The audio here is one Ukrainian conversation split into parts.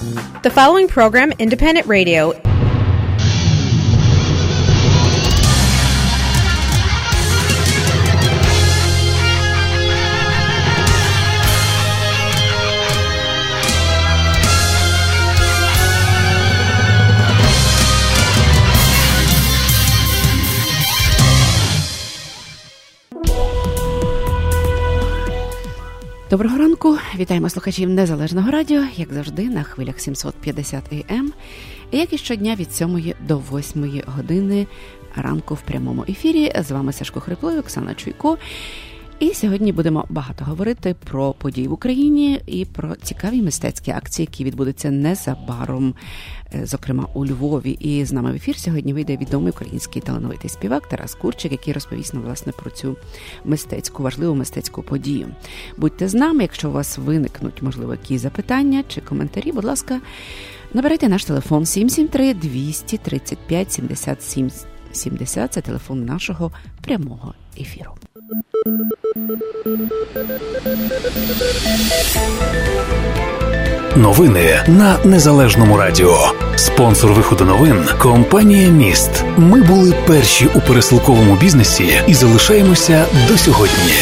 The following program, Independent Radio. Доброго ранку, вітаємо слухачів Незалежного радіо, як завжди, на хвилях 750 АМ, як і щодня від 7 до 8 години ранку в прямому ефірі. З вами Сашко Хриплов, Оксана Чуйко. І сьогодні будемо багато говорити про події в Україні і про цікаві мистецькі акції, які відбудуться незабаром, зокрема у Львові. І з нами в ефір сьогодні вийде відомий український талановитий співак Тарас Курчик, який розповість нам, власне, про цю важливу мистецьку подію. Будьте з нами, якщо у вас виникнуть, можливо, якісь запитання чи коментарі, будь ласка, набирайте наш телефон 773-235-77-70, це телефон нашого прямого ефіру. Новини на Незалежному радіо. Спонсор виходу новин – компанія «Міст». Ми були перші у пересилковому бізнесі і залишаємося до сьогодні.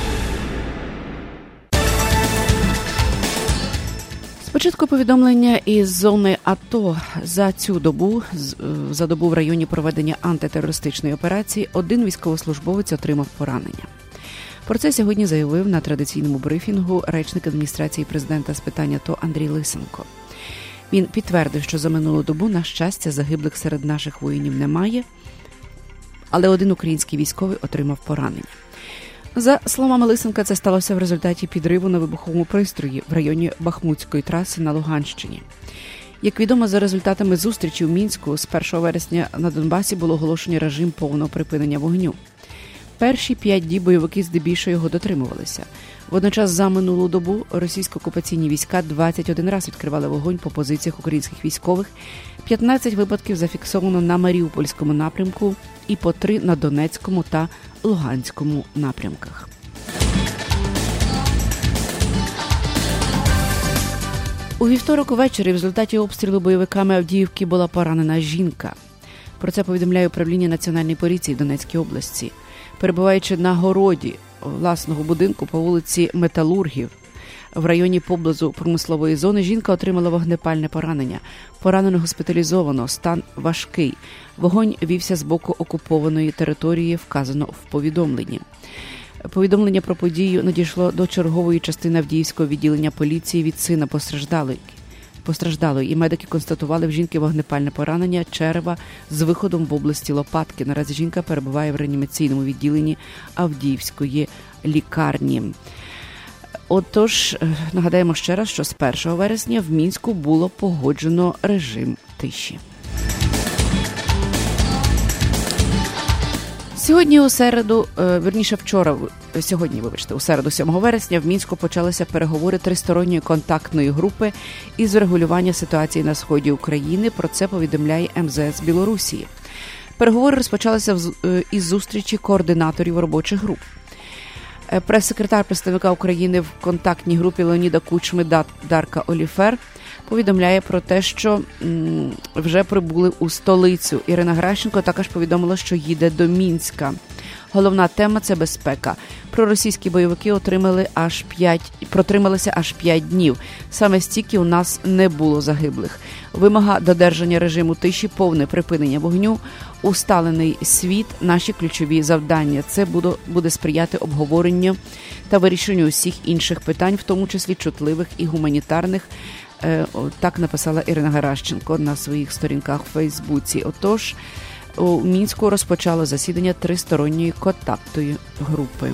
Спочатку повідомлення із зони АТО. За добу в районі проведення антитерористичної операції один військовослужбовець отримав поранення. Про це сьогодні заявив на традиційному брифінгу речник адміністрації президента з питань АТО Андрій Лисенко. Він підтвердив, що за минулу добу, на щастя, загиблих серед наших воїнів немає, але один український військовий отримав поранення. За словами Лисенка, це сталося в результаті підриву на вибуховому пристрої в районі Бахмутської траси на Луганщині. Як відомо, за результатами зустрічі в Мінську, з 1 вересня на Донбасі було оголошено режим повного припинення вогню. Перші 5 діб бойовики здебільшого його дотримувалися. Водночас за минулу добу російсько-окупаційні війська 21 раз відкривали вогонь по позиціях українських військових, 15 випадків зафіксовано на Маріупольському напрямку і по 3 на Донецькому та Луганському напрямках. У вівторок увечері в результаті обстрілу бойовиками Авдіївки була поранена жінка. Про це повідомляє управління Національної поліції в Донецькій області. Перебуваючи на городі власного будинку по вулиці Металургів в районі поблизу промислової зони, жінка отримала вогнепальне поранення. Поранено госпіталізовано, стан важкий. Вогонь вівся з боку окупованої території, вказано в повідомленні. Повідомлення про подію надійшло до чергової частини Авдіївського відділення поліції від сина постраждалої, і медики констатували в жінки вогнепальне поранення черева з виходом в області лопатки. Наразі жінка перебуває в реанімаційному відділенні Авдіївської лікарні. Отож, нагадаємо ще раз, що з 1 вересня в Мінську було погоджено режим тиші. У середу 7 вересня в Мінську почалися переговори тристоронньої контактної групи із врегулювання ситуації на сході України. Про це повідомляє МЗС Білорусі. Переговори розпочалися із зустрічі координаторів робочих груп. Прес-секретар представника України в контактній групі Леоніда Кучми Дарка Оліфер повідомляє про те, що вже прибули у столицю. Ірина Геращенко також повідомила, що їде до Мінська. Головна тема – це безпека. Проросійські бойовики протрималися аж 5 днів. Саме стільки у нас не було загиблих. Вимога додержання режиму тиші, повне припинення вогню, усталений світ – наші ключові завдання. Це буде сприяти обговоренню та вирішенню усіх інших питань, в тому числі чутливих і гуманітарних. Так написала Ірина Геращенко на своїх сторінках у Фейсбуці. Отож, у Мінську розпочало засідання тристоронньої контактної групи.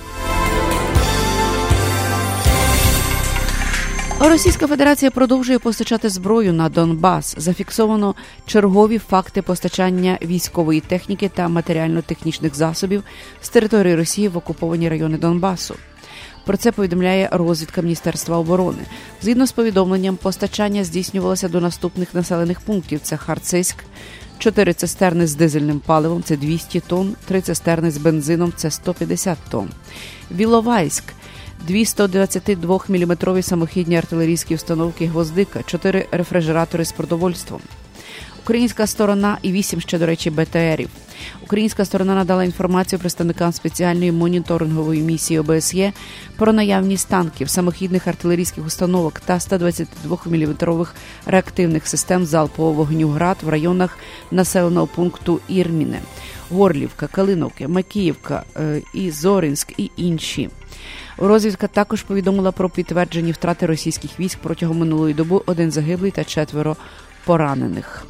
Російська Федерація продовжує постачати зброю на Донбас. Зафіксовано чергові факти постачання військової техніки та матеріально-технічних засобів з території Росії в окуповані райони Донбасу. Про це повідомляє розвідка Міністерства оборони. Згідно з повідомленням, постачання здійснювалося до наступних населених пунктів. Це Харциськ, 4 цистерни з дизельним паливом – це 200 тонн, 3 цистерни з бензином – це 150 тонн. Віловайськ, 2 122-мм самохідні артилерійські установки «Гвоздика», 4 рефрижератори з продовольством. Українська сторона і 8 ще, до речі, БТРів. Українська сторона надала інформацію представникам спеціальної моніторингової місії ОБСЄ про наявність танків, самохідних артилерійських установок та 122-мм реактивних систем залпового вогню «Град» в районах населеного пункту Ірміне, Горлівка, Калиновки, Макіївка і Зоринськ і інші. Розвідка також повідомила про підтверджені втрати російських військ протягом минулої доби, 1 загиблий та 4 поранених.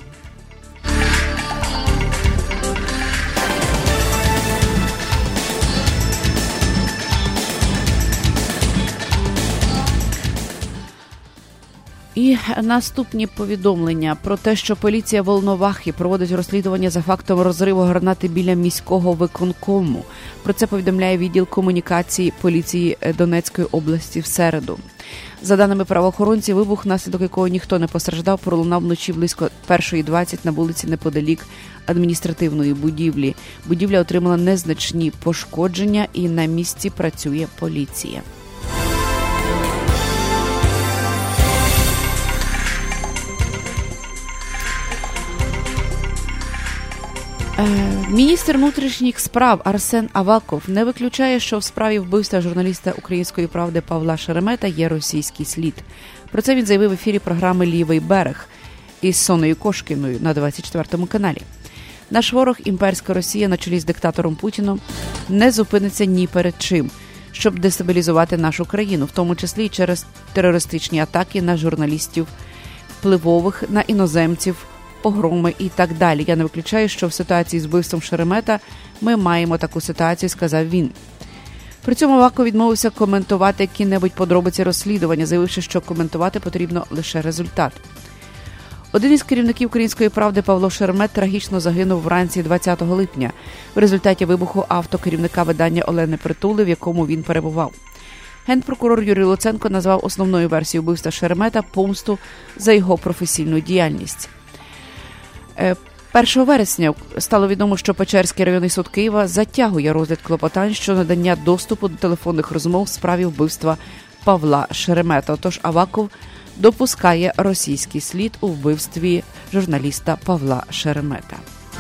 І наступні повідомлення про те, що поліція Волновахи проводить розслідування за фактом розриву гранати біля міського виконкому. Про це повідомляє відділ комунікації поліції Донецької області в середу. За даними правоохоронців, вибух, внаслідок якого ніхто не постраждав, пролунав вночі близько 1:20 на вулиці неподалік адміністративної будівлі. Будівля отримала незначні пошкодження і на місці працює поліція. Міністр внутрішніх справ Арсен Аваков не виключає, що в справі вбивства журналіста «Української правди» Павла Шеремета є російський слід. Про це він заявив в ефірі програми «Лівий берег» із Сонею Кошкіною на 24-му каналі. Наш ворог, імперська Росія на чолі з диктатором Путіном, не зупиниться ні перед чим, щоб дестабілізувати нашу країну, в тому числі і через терористичні атаки на журналістів, впливових, на іноземців, погроми і так далі. Я не виключаю, що в ситуації з вбивством Шеремета ми маємо таку ситуацію, сказав він. При цьому Аваков відмовився коментувати які-небудь подробиці розслідування, заявивши, що коментувати потрібно лише результат. Один із керівників «Української правди» Павло Шеремет трагічно загинув вранці 20 липня в результаті вибуху авто керівника видання Олени Притули, в якому він перебував. Генпрокурор Юрій Луценко назвав основною версією вбивства Шеремета помсту за його професійну діяльність. 1 вересня стало відомо, що Печерський районний суд Києва затягує розгляд клопотань щодо надання доступу до телефонних розмов в справі вбивства Павла Шеремета. Отож, Аваков допускає російський слід у вбивстві журналіста Павла Шеремета.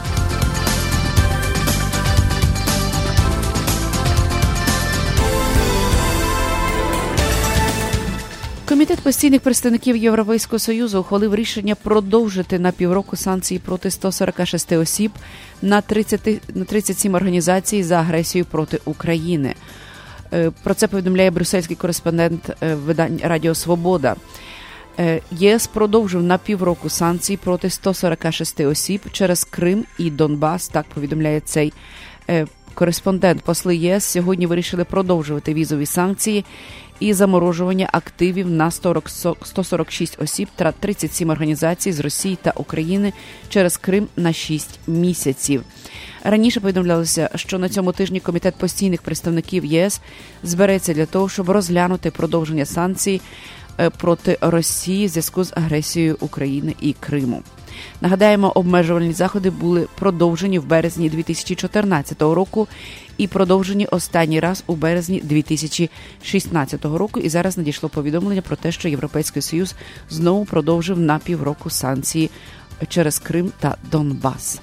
Комітет постійних представників Європейського Союзу ухвалив рішення продовжити на півроку санкції проти 146 осіб на 37 організацій за агресію проти України. Про це повідомляє брюссельський кореспондент видань Радіо Свобода. ЄС продовжив на півроку санкції проти 146 осіб через Крим і Донбас, так повідомляє цей кореспондент. Посли ЄС сьогодні вирішили продовжувати візові санкції і заморожування активів на 146 осіб та 37 організацій з Росії та України через Крим на 6 місяців. Раніше повідомлялося, що на цьому тижні Комітет постійних представників ЄС збереться для того, щоб розглянути продовження санкцій проти Росії в зв'язку з агресією України і Криму. Нагадаємо, обмежувальні заходи були продовжені в березні 2014 року і продовжені останній раз у березні 2016 року. І зараз надійшло повідомлення про те, що Європейський Союз знову продовжив на півроку санкції через Крим та Донбас.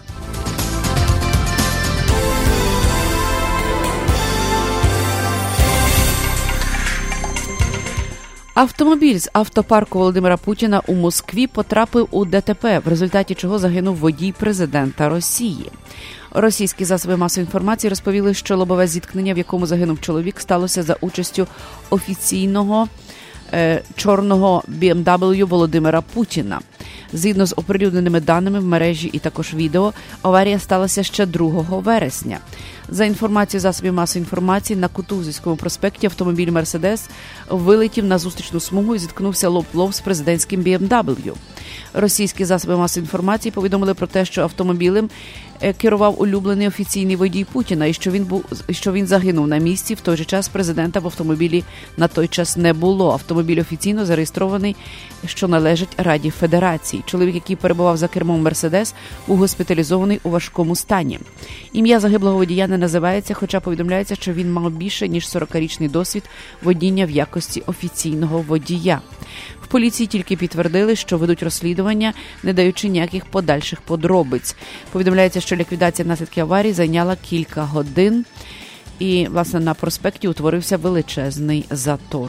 Автомобіль з автопарку Володимира Путіна у Москві потрапив у ДТП, в результаті чого загинув водій президента Росії. Російські засоби масової інформації розповіли, що лобове зіткнення, в якому загинув чоловік, сталося за участю офіційного чорного BMW Володимира Путіна. Згідно з оприлюдненими даними в мережі і також відео, аварія сталася ще 2 вересня. За інформацією засобів масової інформації, на Кутузівському проспекті автомобіль «Мерседес» вилетів на зустрічну смугу і зіткнувся лоб в лоб з президентським BMW. Російські засоби масової інформації повідомили про те, що автомобілем керував улюблений офіційний водій Путіна і що він загинув на місці. В той же час президента в автомобілі на той час не було. Автомобіль офіційно зареєстрований, що належить Раді Федерації. Чоловік, який перебував за кермом «Мерседес», був госпіталізований у важкому стані. Ім'я загиблого водія не називається, хоча повідомляється, що він мав більше, ніж 40-річний досвід водіння в якості офіційного водія. В поліції тільки підтвердили, що ведуть розслідування, не даючи ніяких подальших подробиць. Повідомляється, що ліквідація наслідків аварії зайняла кілька годин і, власне, на проспекті утворився величезний затор.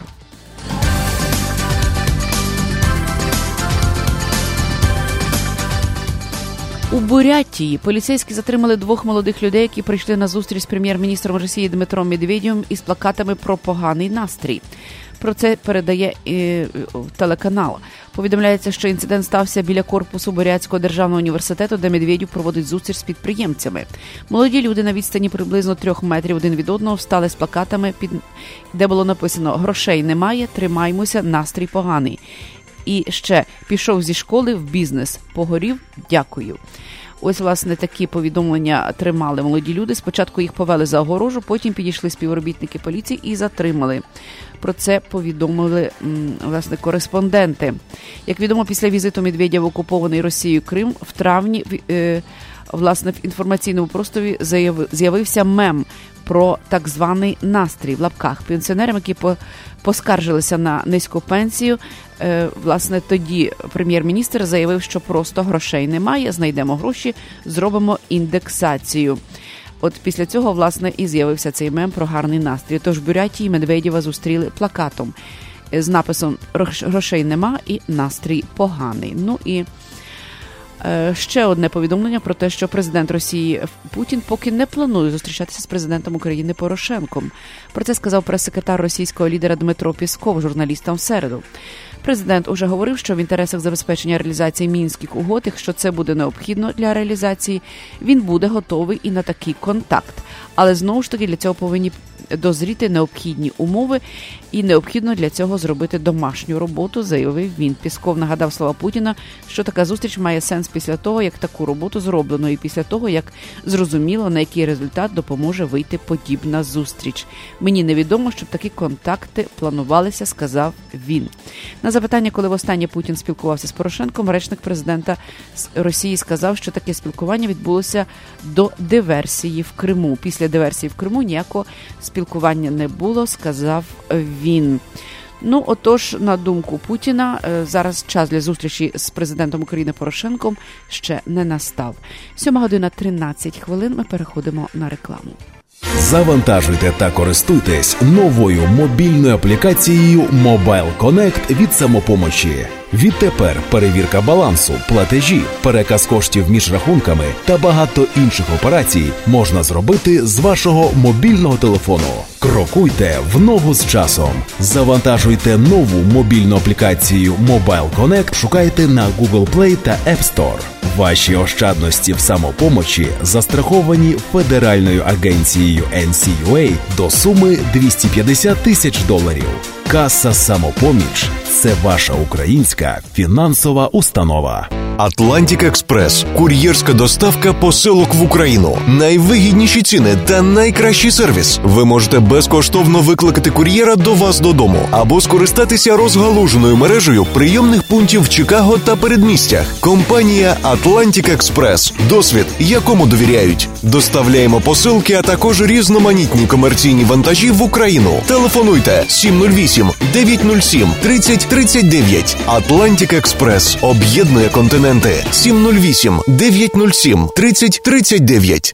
У Бурятії поліцейські затримали 2 молодих людей, які прийшли на зустріч з прем'єр-міністром Росії Дмитром Медведєвим із плакатами про поганий настрій. Про це передає телеканал. Повідомляється, що інцидент стався біля корпусу Бурятського державного університету, де Медведєв проводить зустріч з підприємцями. Молоді люди на відстані приблизно 3 метрів один від одного встали з плакатами, де було написано «Грошей немає, тримаймося, настрій поганий». І ще «Пішов зі школи в бізнес, погорів, дякую». Ось, власне, такі повідомлення тримали молоді люди. Спочатку їх повели за огорожу, потім підійшли співробітники поліції і затримали. Про це повідомили, власне, кореспонденти. Як відомо, після візиту Медведєва в окупований Росією Крим в травні, власне, в інформаційному просторі з'явився мем про так званий настрій, в лапках. Пенсіонерам, які поскаржилися на низьку пенсію, власне, тоді прем'єр-міністр заявив, що просто грошей немає, знайдемо гроші, зробимо індексацію. От після цього, власне, і з'явився цей мем про гарний настрій. Тож в Бурятії Медведєва зустріли плакатом з написом «Грошей нема» і «Настрій поганий». Ну і ще одне повідомлення про те, що президент Росії Путін поки не планує зустрічатися з президентом України Порошенком. Про це сказав прес-секретар російського лідера Дмитро Пєсков журналістам в середу. Президент уже говорив, що в інтересах забезпечення реалізації Мінських угод, якщо це буде необхідно для реалізації, він буде готовий і на такий контакт. Але знову ж таки для цього повинні дозріти необхідні умови і необхідно для цього зробити домашню роботу, заявив він. Пєсков нагадав слова Путіна, що така зустріч має сенс після того, як таку роботу зроблено і після того, як зрозуміло, на який результат допоможе вийти подібна зустріч. Мені невідомо, щоб такі контакти планувалися, сказав він. На запитання, коли востаннє Путін спілкувався з Порошенком, речник президента Росії сказав, що таке спілкування відбулося до диверсії в Криму. Після диверсії в Криму ніякого спілкування не було, сказав він. Ну, отож, на думку Путіна, зараз час для зустрічі з президентом України Порошенком ще не настав. 7:13, ми переходимо на рекламу. Завантажуйте та користуйтесь новою мобільною аплікацією Mobile Connect від «Самопомочі». Відтепер перевірка балансу, платежі, переказ коштів між рахунками та багато інших операцій можна зробити з вашого мобільного телефону. Крокуйте в ногу з часом. Завантажуйте нову мобільну аплікацію Mobile Connect, шукайте на Google Play та App Store. Ваші ощадності в «Самопомочі» застраховані Федеральною агенцією NCUA до суми $250 тисяч. Каса «Самопоміч» – це ваша українська фінансова установа. Атлантик Експрес. Кур'єрська доставка посилок в Україну. Найвигідніші ціни та найкращий сервіс. Ви можете безкоштовно викликати кур'єра до вас додому або скористатися розгалуженою мережею прийомних пунктів в Чикаго та передмістях. Компанія Атлантик Експрес. Досвід, якому довіряють. Доставляємо посилки, а також різноманітні комерційні вантажі в Україну. Телефонуйте 708-907-3039. Атлантик Експрес. Об'єднує континент. 708-907-3039.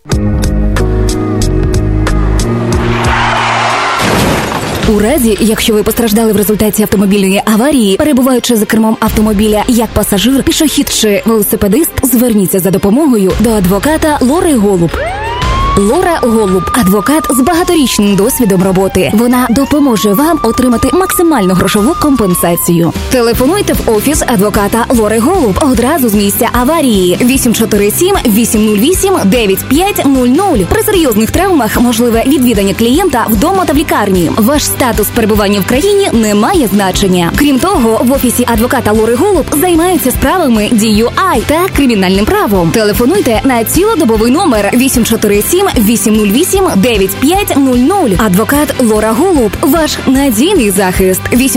У разі, якщо ви постраждали в результаті автомобільної аварії, перебуваючи за кермом автомобіля як пасажир, пішохід чи велосипедист, зверніться за допомогою до адвоката Лори Голуб. Лора Голуб – адвокат з багаторічним досвідом роботи. Вона допоможе вам отримати максимальну грошову компенсацію. Телефонуйте в офіс адвоката Лори Голуб одразу з місця аварії. 847-808-9500. При серйозних травмах можливе відвідання клієнта вдома та в лікарні. Ваш статус перебування в країні не має значення. Крім того, в офісі адвоката Лори Голуб займаються справами DUI та кримінальним правом. Телефонуйте на цілодобовий номер 847-808-9500. Адвокат Лора Голуб – ваш надійний захист.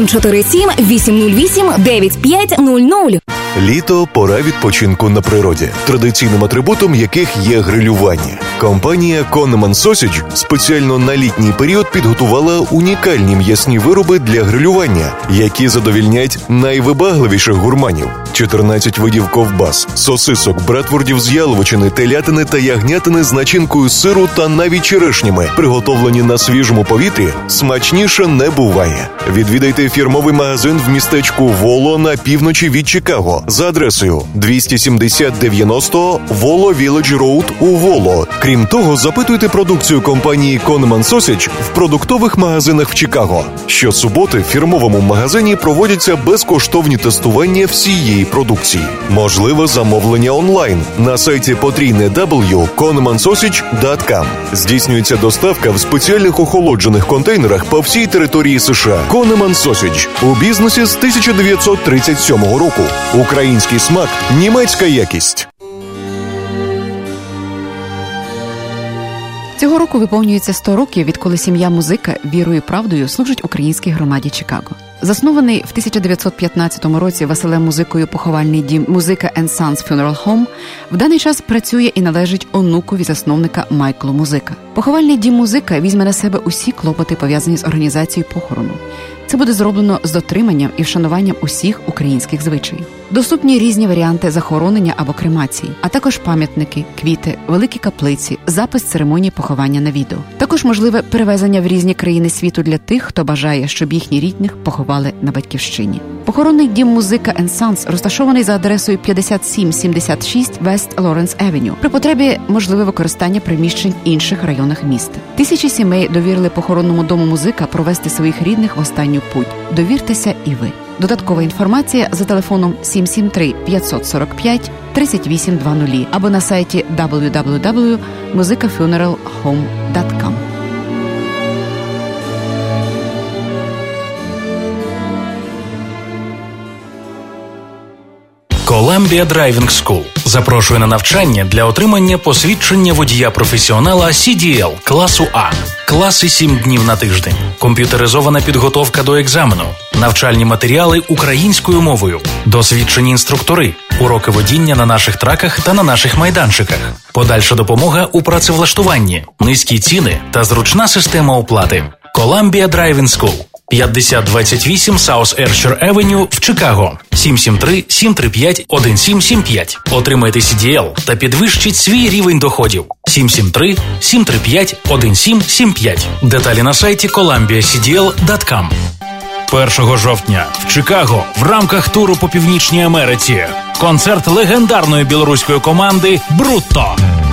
847-808-9500. Літо – пора відпочинку на природі, традиційним атрибутом яких є грилювання. Компанія Conneman Sausage спеціально на літній період підготувала унікальні м'ясні вироби для грилювання, які задовільняють найвибагливіших гурманів. 14 видів ковбас, сосисок, братвордів з яловичини, телятини та ягнятини з начинкою сиру та навіть черешнями, приготовлені на свіжому повітрі, смачніше не буває. Відвідайте фірмовий магазин в містечку Воло на півночі від Чикаго за адресою 270-90 Воло Village Road у Воло. Крім того, запитуйте продукцію компанії Conneman Sausage в продуктових магазинах в Чикаго. Щосуботи в фірмовому магазині проводяться безкоштовні тестування всієї продукції. Можливе замовлення онлайн на сайті www.connemansausage.com. Здійснюється доставка в спеціальних охолоджених контейнерах по всій території США. Conneman Sausage у бізнесі з 1937 року. Український смак, німецька якість. Цього року виповнюється 100 років, відколи сім'я Музика вірою і правдою служить українській громаді Чикаго. Заснований в 1915 році Василем Музикою поховальний дім Музика & Sons Funeral Home в даний час працює і належить онукові засновника Майклу Музика. Поховальний дім Музика візьме на себе усі клопоти, пов'язані з організацією похорону. Це буде зроблено з дотриманням і вшануванням усіх українських звичаїв. Доступні різні варіанти захоронення або кремації, а також пам'ятники, квіти, великі каплиці, запис церемонії поховання на відео. Також можливе перевезення в різні країни світу для тих, хто бажає, щоб їхні рідних поховали на батьківщині. Похоронний дім Музика & Sons розташований за адресою 5776 West Lawrence Avenue. При потребі можливе використання приміщень в інших районах міста. Тисячі сімей довірили похоронному дому Музика провести своїх рідних в останню путь. Довіртеся і ви. Додаткова інформація за телефоном 773-545-3820 або на сайті www.musicafuneralhome.com. Columbia Driving School запрошує на навчання для отримання посвідчення водія-професіонала CDL класу А. Класи 7 днів на тиждень. Комп'ютеризована підготовка до екзамену. Навчальні матеріали українською мовою. Досвідчені інструктори. Уроки водіння на наших траках та на наших майданчиках. Подальша допомога у працевлаштуванні. Низькі ціни та зручна система оплати. Columbia Driving School. 5028 South Archer Avenue в Чикаго. 773-735-1775. Отримайте CDL та підвищіть свій рівень доходів. 773-735-1775. Деталі на сайті columbiacdl.com. 1 жовтня в Чикаго в рамках туру по Північній Америці концерт легендарної білоруської команди «Брутто».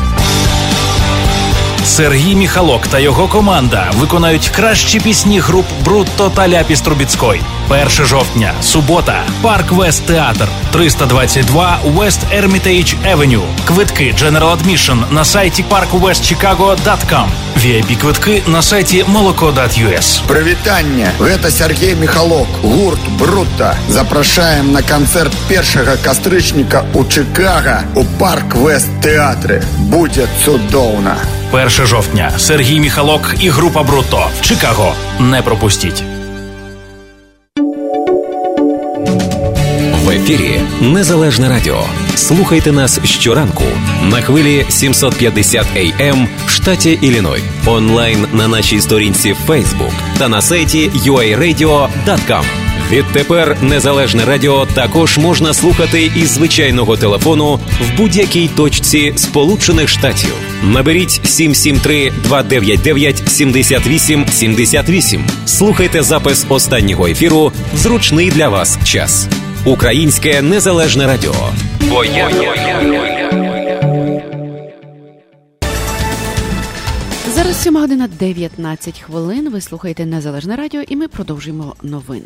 Сергій Міхалок та його команда виконають кращі пісні груп «Брутто» та «Ляпіс Трубіцькой». 1 жовтня, субота, Парк Вест Театр, 322 West Hermitage Avenue. Квитки General Admission на сайті parkwestchicago.com. VIP-квитки на сайті молоко.us. Привітання! Гэта Сергей Михалок, гурт «Брутто». Запрашаем на концерт 1 кастрычніка у Чикаго у Парк Вест Театры. Будзе цудоўна! 1 жовтня. Сергій Міхалок і група «Брутто» в Чикаго. Не пропустіть. В ефірі Незалежне радіо. Слухайте нас щоранку на хвилі 750 AM в штаті Ілліной. Онлайн на нашій сторінці в Facebook та на сайті uaradio.com. Відтепер Незалежне радіо також можна слухати із звичайного телефону в будь-якій точці Сполучених Штатів. Наберіть 773-299-78-78. Слухайте запис останнього ефіру в зручний для вас час. Українське Незалежне радіо. Зараз 7:19. Ви слухаєте Незалежне радіо, і ми продовжуємо новини.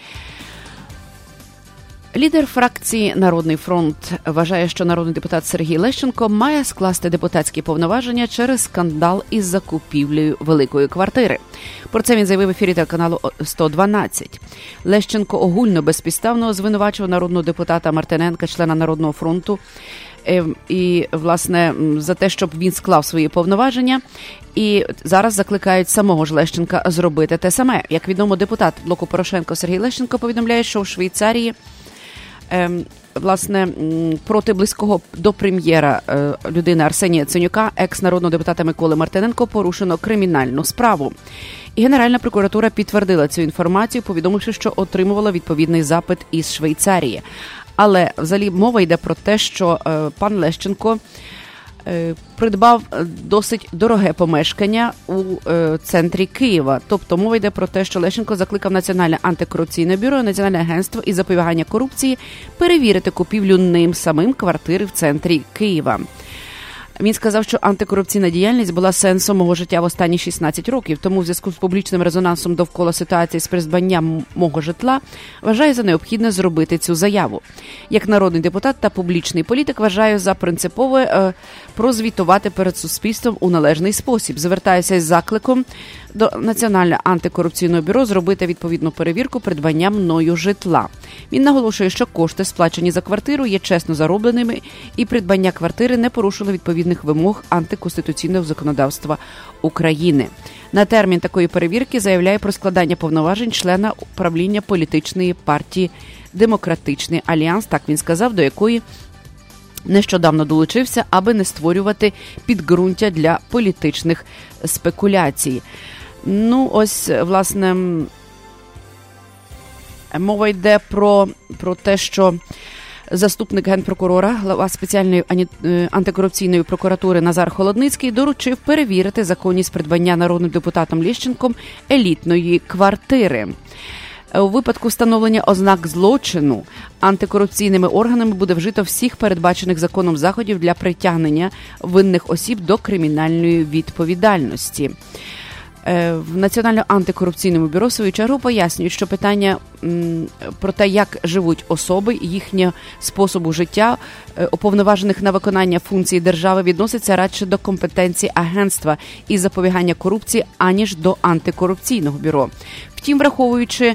Лідер фракції «Народний фронт» вважає, що народний депутат Сергій Лещенко має скласти депутатські повноваження через скандал із закупівлею великої квартири. Про це він заявив в ефірі телеканалу 112. Лещенко огульно безпідставно звинувачував народного депутата Мартиненка, члена «Народного фронту», і, власне, за те, щоб він склав свої повноваження. І зараз закликають самого ж Лещенка зробити те саме. Як відомо, депутат блоку Порошенко Сергій Лещенко повідомляє, що в Швейцарії власне, проти близького до прем'єра людини Арсенія Яценюка, екс-народного депутата Миколи Мартиненко, порушено кримінальну справу. І Генеральна прокуратура підтвердила цю інформацію, повідомивши, що отримувала відповідний запит із Швейцарії. Але взагалі мова йде про те, що пан Лещенко придбав досить дороге помешкання у центрі Києва. Тобто мова йде про те, що Лещенко закликав Національне антикорупційне бюро, Національне агентство із запобігання корупції перевірити купівлю ним самим квартири в центрі Києва. Він сказав, що антикорупційна діяльність була сенсом мого життя в останні 16 років, тому в зв'язку з публічним резонансом довкола ситуації з придбанням мого житла вважаю за необхідне зробити цю заяву. Як народний депутат та публічний політик вважаю за принципове прозвітувати перед суспільством у належний спосіб. Звертаюся із закликом до Національного антикорупційного бюро зробити відповідну перевірку придбання мною житла. Він наголошує, що кошти, сплачені за квартиру, є чесно заробленими, і придбання квартири не порушило відповідних вимог антиконституційного законодавства України. На термін такої перевірки заявляє про складання повноважень члена управління політичної партії «Демократичний альянс», так він сказав, до якої нещодавно долучився, аби не створювати підґрунтя для політичних спекуляцій. Ну, ось, власне, мова йде про те, що заступник генпрокурора, глава спеціальної антикорупційної прокуратури Назар Холодницький доручив перевірити законність придбання народним депутатом Лещенком елітної квартири. У випадку встановлення ознак злочину антикорупційними органами буде вжито всіх передбачених законом заходів для притягнення винних осіб до кримінальної відповідальності. В Національному антикорупційному бюро в свою чергу пояснюють, що питання про те, як живуть особи, їхнього способу життя, уповноважених на виконання функцій держави, відноситься радше до компетенції агентства із запобігання корупції, аніж до антикорупційного бюро. Втім, враховуючи,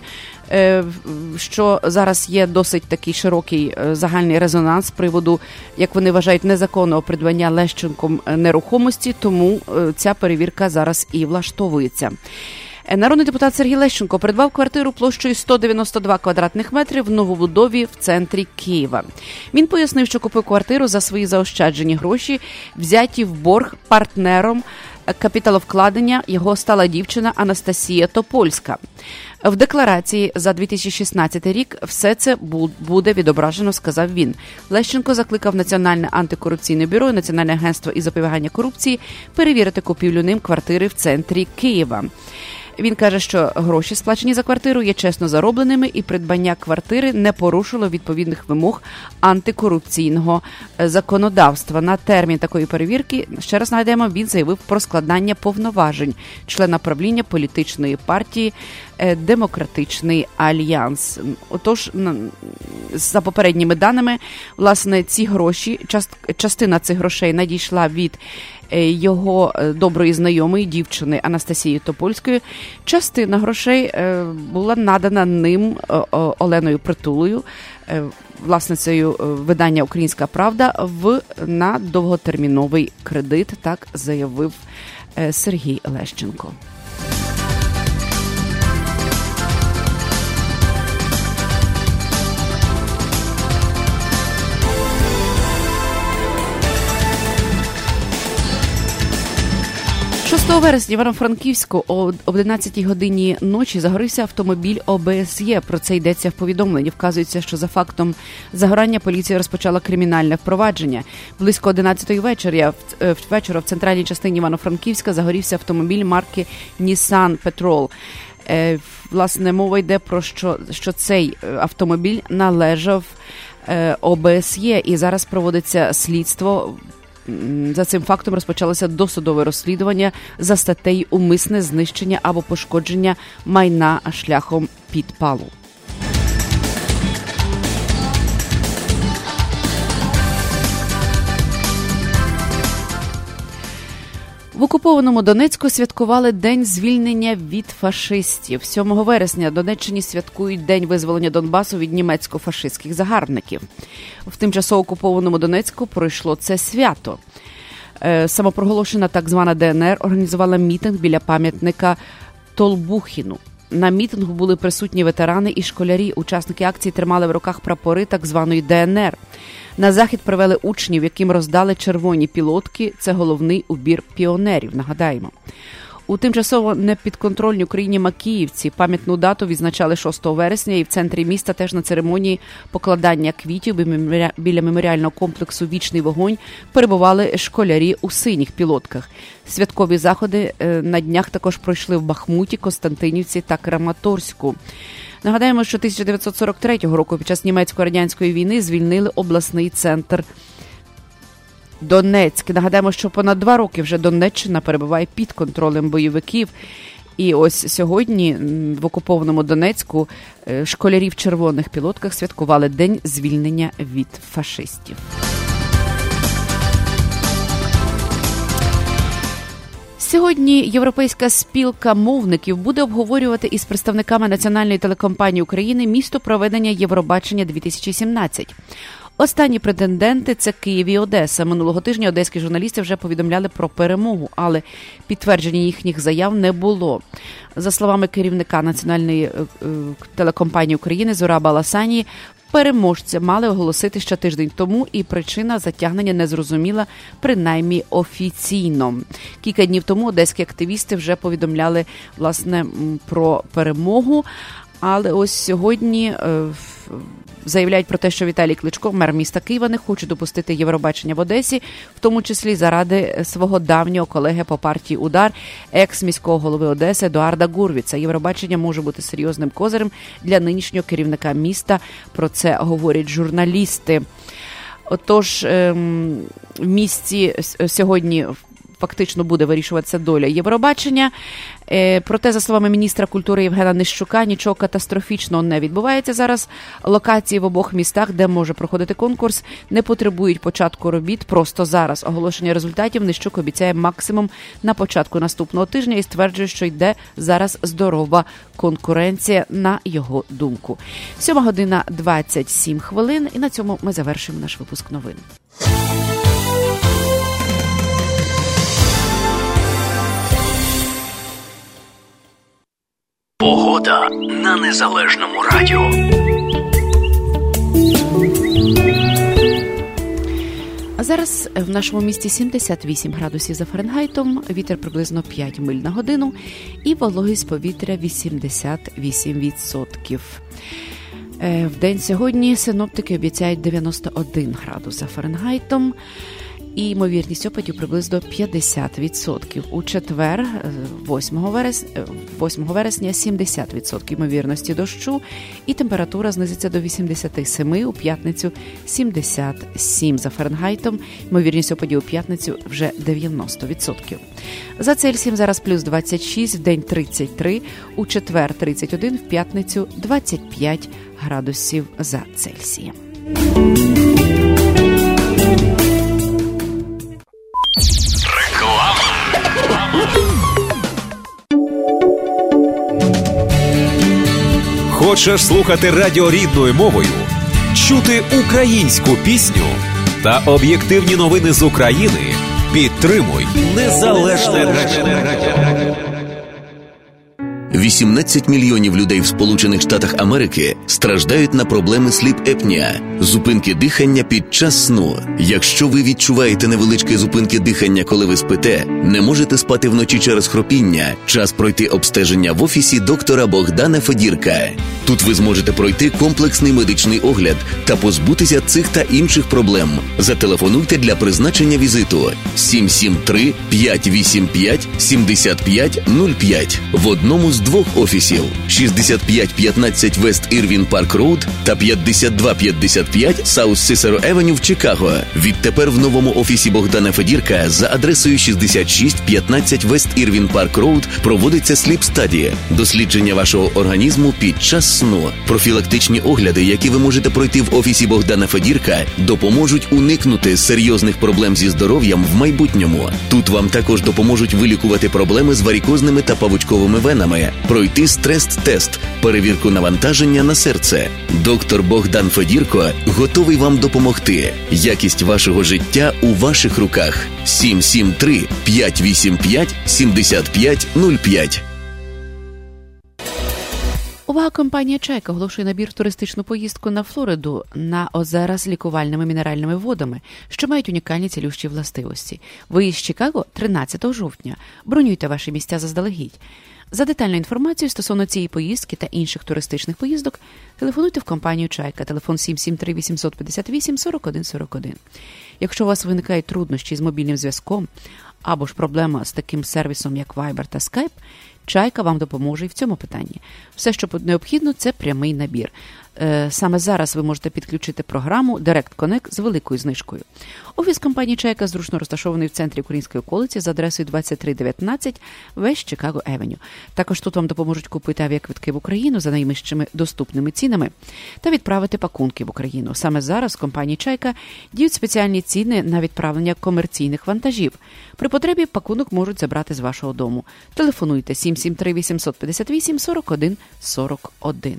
що зараз є досить такий широкий загальний резонанс з приводу, як вони вважають, незаконного придбання Лещенком нерухомості, тому ця перевірка зараз і влаштовується. Народний депутат Сергій Лещенко придбав квартиру площею 192 квадратних метри в новобудові в центрі Києва. Він пояснив, що купив квартиру за свої заощаджені гроші, взяті в борг партнером капіталовкладення його стала дівчина Анастасія Топольська. В декларації за 2016 рік все це буде відображено, сказав він. Лещенко закликав Національне антикорупційне бюро і Національне агентство із запобігання корупції перевірити купівлю ним квартири в центрі Києва. Він каже, що гроші, сплачені за квартиру, є чесно заробленими, і придбання квартири не порушило відповідних вимог антикорупційного законодавства. На термін такої перевірки, ще раз нагадаємо, він заявив про складання повноважень члена правління політичної партії «Демократичний альянс». Отож, за попередніми даними, власне, ці гроші, частина цих грошей надійшла від його доброї знайомої дівчини Анастасії Топольської. Частина грошей була надана ним Оленою Притулою, власницею видання «Українська правда», на довготерміновий кредит, так заявив Сергій Лещенко. Вересня в Івано-Франківську о 11 годині ночі загорівся автомобіль ОБСЄ. Про це йдеться в повідомленні. Вказується, що за фактом загорання поліція розпочала кримінальне впровадження. Близько 11-ї вечора в центральній частині Івано-Франківська загорівся автомобіль марки Nissan Patrol. Власне, мова йде про що цей автомобіль належав ОБСЄ, і зараз проводиться слідство За цим фактом розпочалося досудове розслідування за статтею «Умисне знищення або пошкодження майна шляхом підпалу». В окупованому Донецьку святкували День звільнення від фашистів. 7 вересня Донеччині святкують День визволення Донбасу від німецько-фашистських загарбників. В тимчасово окупованому Донецьку пройшло це свято. Самопроголошена так звана ДНР організувала мітинг біля пам'ятника Толбухіну. На мітингу були присутні ветерани і школярі. Учасники акції тримали в руках прапори так званої ДНР. На захід привели учнів, яким роздали червоні пілотки. Це головний убір піонерів, нагадаємо. У тимчасово непідконтрольній Україні Макіївці пам'ятну дату відзначали 6 вересня, і в центрі міста теж на церемонії покладання квітів біля меморіального комплексу «Вічний вогонь» перебували школярі у синіх пілотках. Святкові заходи на днях також пройшли в Бахмуті, Костянтинівці та Краматорську. Нагадаємо, що 1943 року під час німецько-радянської війни звільнили обласний центр Донецьк. Нагадаємо, що понад 2 роки вже Донеччина перебуває під контролем бойовиків. І ось сьогодні в окупованому Донецьку школярі в червоних пілотках святкували День звільнення від фашистів. Сьогодні Європейська спілка мовників буде обговорювати із представниками Національної телекомпанії України місто проведення Євробачення-2017. Останні претенденти – це Київ і Одеса. Минулого тижня одеські журналісти вже повідомляли про перемогу, але підтвердження їхніх заяв не було. За словами керівника Національної телекомпанії України Зураба Аласанії, переможця мали оголосити ще тиждень тому, і причина затягнення не зрозуміла, принаймні офіційно. Кілька днів тому одеські активісти вже повідомляли, власне, про перемогу, але ось сьогодні заявляють про те, що Віталій Кличко, мер міста Києва, не хоче допустити Євробачення в Одесі, в тому числі заради свого давнього колеги по партії «Удар», екс-міського голови Одеси Едуарда Гурвіца. Євробачення може бути серйозним козирем для нинішнього керівника міста. Про це говорять журналісти. Отож, в місті сьогодні фактично буде вирішуватися доля Євробачення. Проте, за словами міністра культури Євгена Нищука, нічого катастрофічного не відбувається зараз. Локації в обох містах, де може проходити конкурс, не потребують початку робіт просто зараз. Оголошення результатів Нищук обіцяє максимум на початку наступного тижня і стверджує, що йде зараз здорова конкуренція, на його думку. 7:27, і на цьому ми завершуємо наш випуск новин. Погода на Незалежному радіо. А зараз в нашому місті 78 градусів за Фаренгейтом, вітер приблизно 5 миль на годину і вологість повітря 88%. В день сьогодні синоптики обіцяють 91 градус за Фаренгейтом і ймовірність опадів приблизно 50%. У четвер, 8 вересня, 70% ймовірності дощу, і температура знизиться до 87, у п'ятницю 77 за Фаренгейтом, ймовірність опадів у п'ятницю вже 90%. За Цельсієм зараз плюс 26, в день 33, у четвер 31, в п'ятницю 25 градусів за Цельсієм. Хочеш слухати радіо рідною мовою, чути українську пісню та об'єктивні новини з України? Підтримуй Незалежне радіо. 18 мільйонів людей в Сполучених Штатах Америки страждають на проблеми сліп-епнія – зупинки дихання під час сну. Якщо ви відчуваєте невеличкі зупинки дихання, коли ви спите, не можете спати вночі через хропіння, час пройти обстеження в офісі доктора Богдана Федірка. Тут ви зможете пройти комплексний медичний огляд та позбутися цих та інших проблем. Зателефонуйте для призначення візиту 773-585-7505 в одному з двох офісів – 6515 West Irving Park Road та 5255 South Cicero Avenue в Чикаго. Відтепер в новому офісі Богдана Федірка за адресою 6615 West Irving Park Road проводиться Sleep Study – дослідження вашого організму під час сну. Профілактичні огляди, які ви можете пройти в офісі Богдана Федірка, допоможуть уникнути серйозних проблем зі здоров'ям в майбутньому. Тут вам також допоможуть вилікувати проблеми з варикозними та павучковими венами, пройти стрес-тест, перевірку навантаження на серце. Доктор Богдан Федірко готовий вам допомогти. Якість вашого життя у ваших руках. 773-585-7505. Увага, компанія «Чайка» оголошує набір в туристичну поїздку на Флориду на озера з лікувальними мінеральними водами, що мають унікальні цілющі властивості. Виїзд з Чикаго 13 жовтня. Бронюйте ваші місця заздалегідь. За детальну інформацію стосовно цієї поїздки та інших туристичних поїздок телефонуйте в компанію «Чайка». Телефон 773-858-4141. Якщо у вас виникають труднощі з мобільним зв'язком або ж проблема з таким сервісом, як Viber та Skype, «Чайка» вам допоможе і в цьому питанні. Все, що необхідно, це прямий набір. Саме зараз ви можете підключити програму Direct Connect з великою знижкою. Офіс компанії «Чайка» зручно розташований в центрі Української околиці за адресою 2319 West Chicago Avenue. Також тут вам допоможуть купити авіаквитки в Україну за найнижчими доступними цінами та відправити пакунки в Україну. Саме зараз в компанії «Чайка» діють спеціальні ціни на відправлення комерційних вантажів. При потребі пакунок можуть забрати з вашого дому. Телефонуйте 773-858-4141.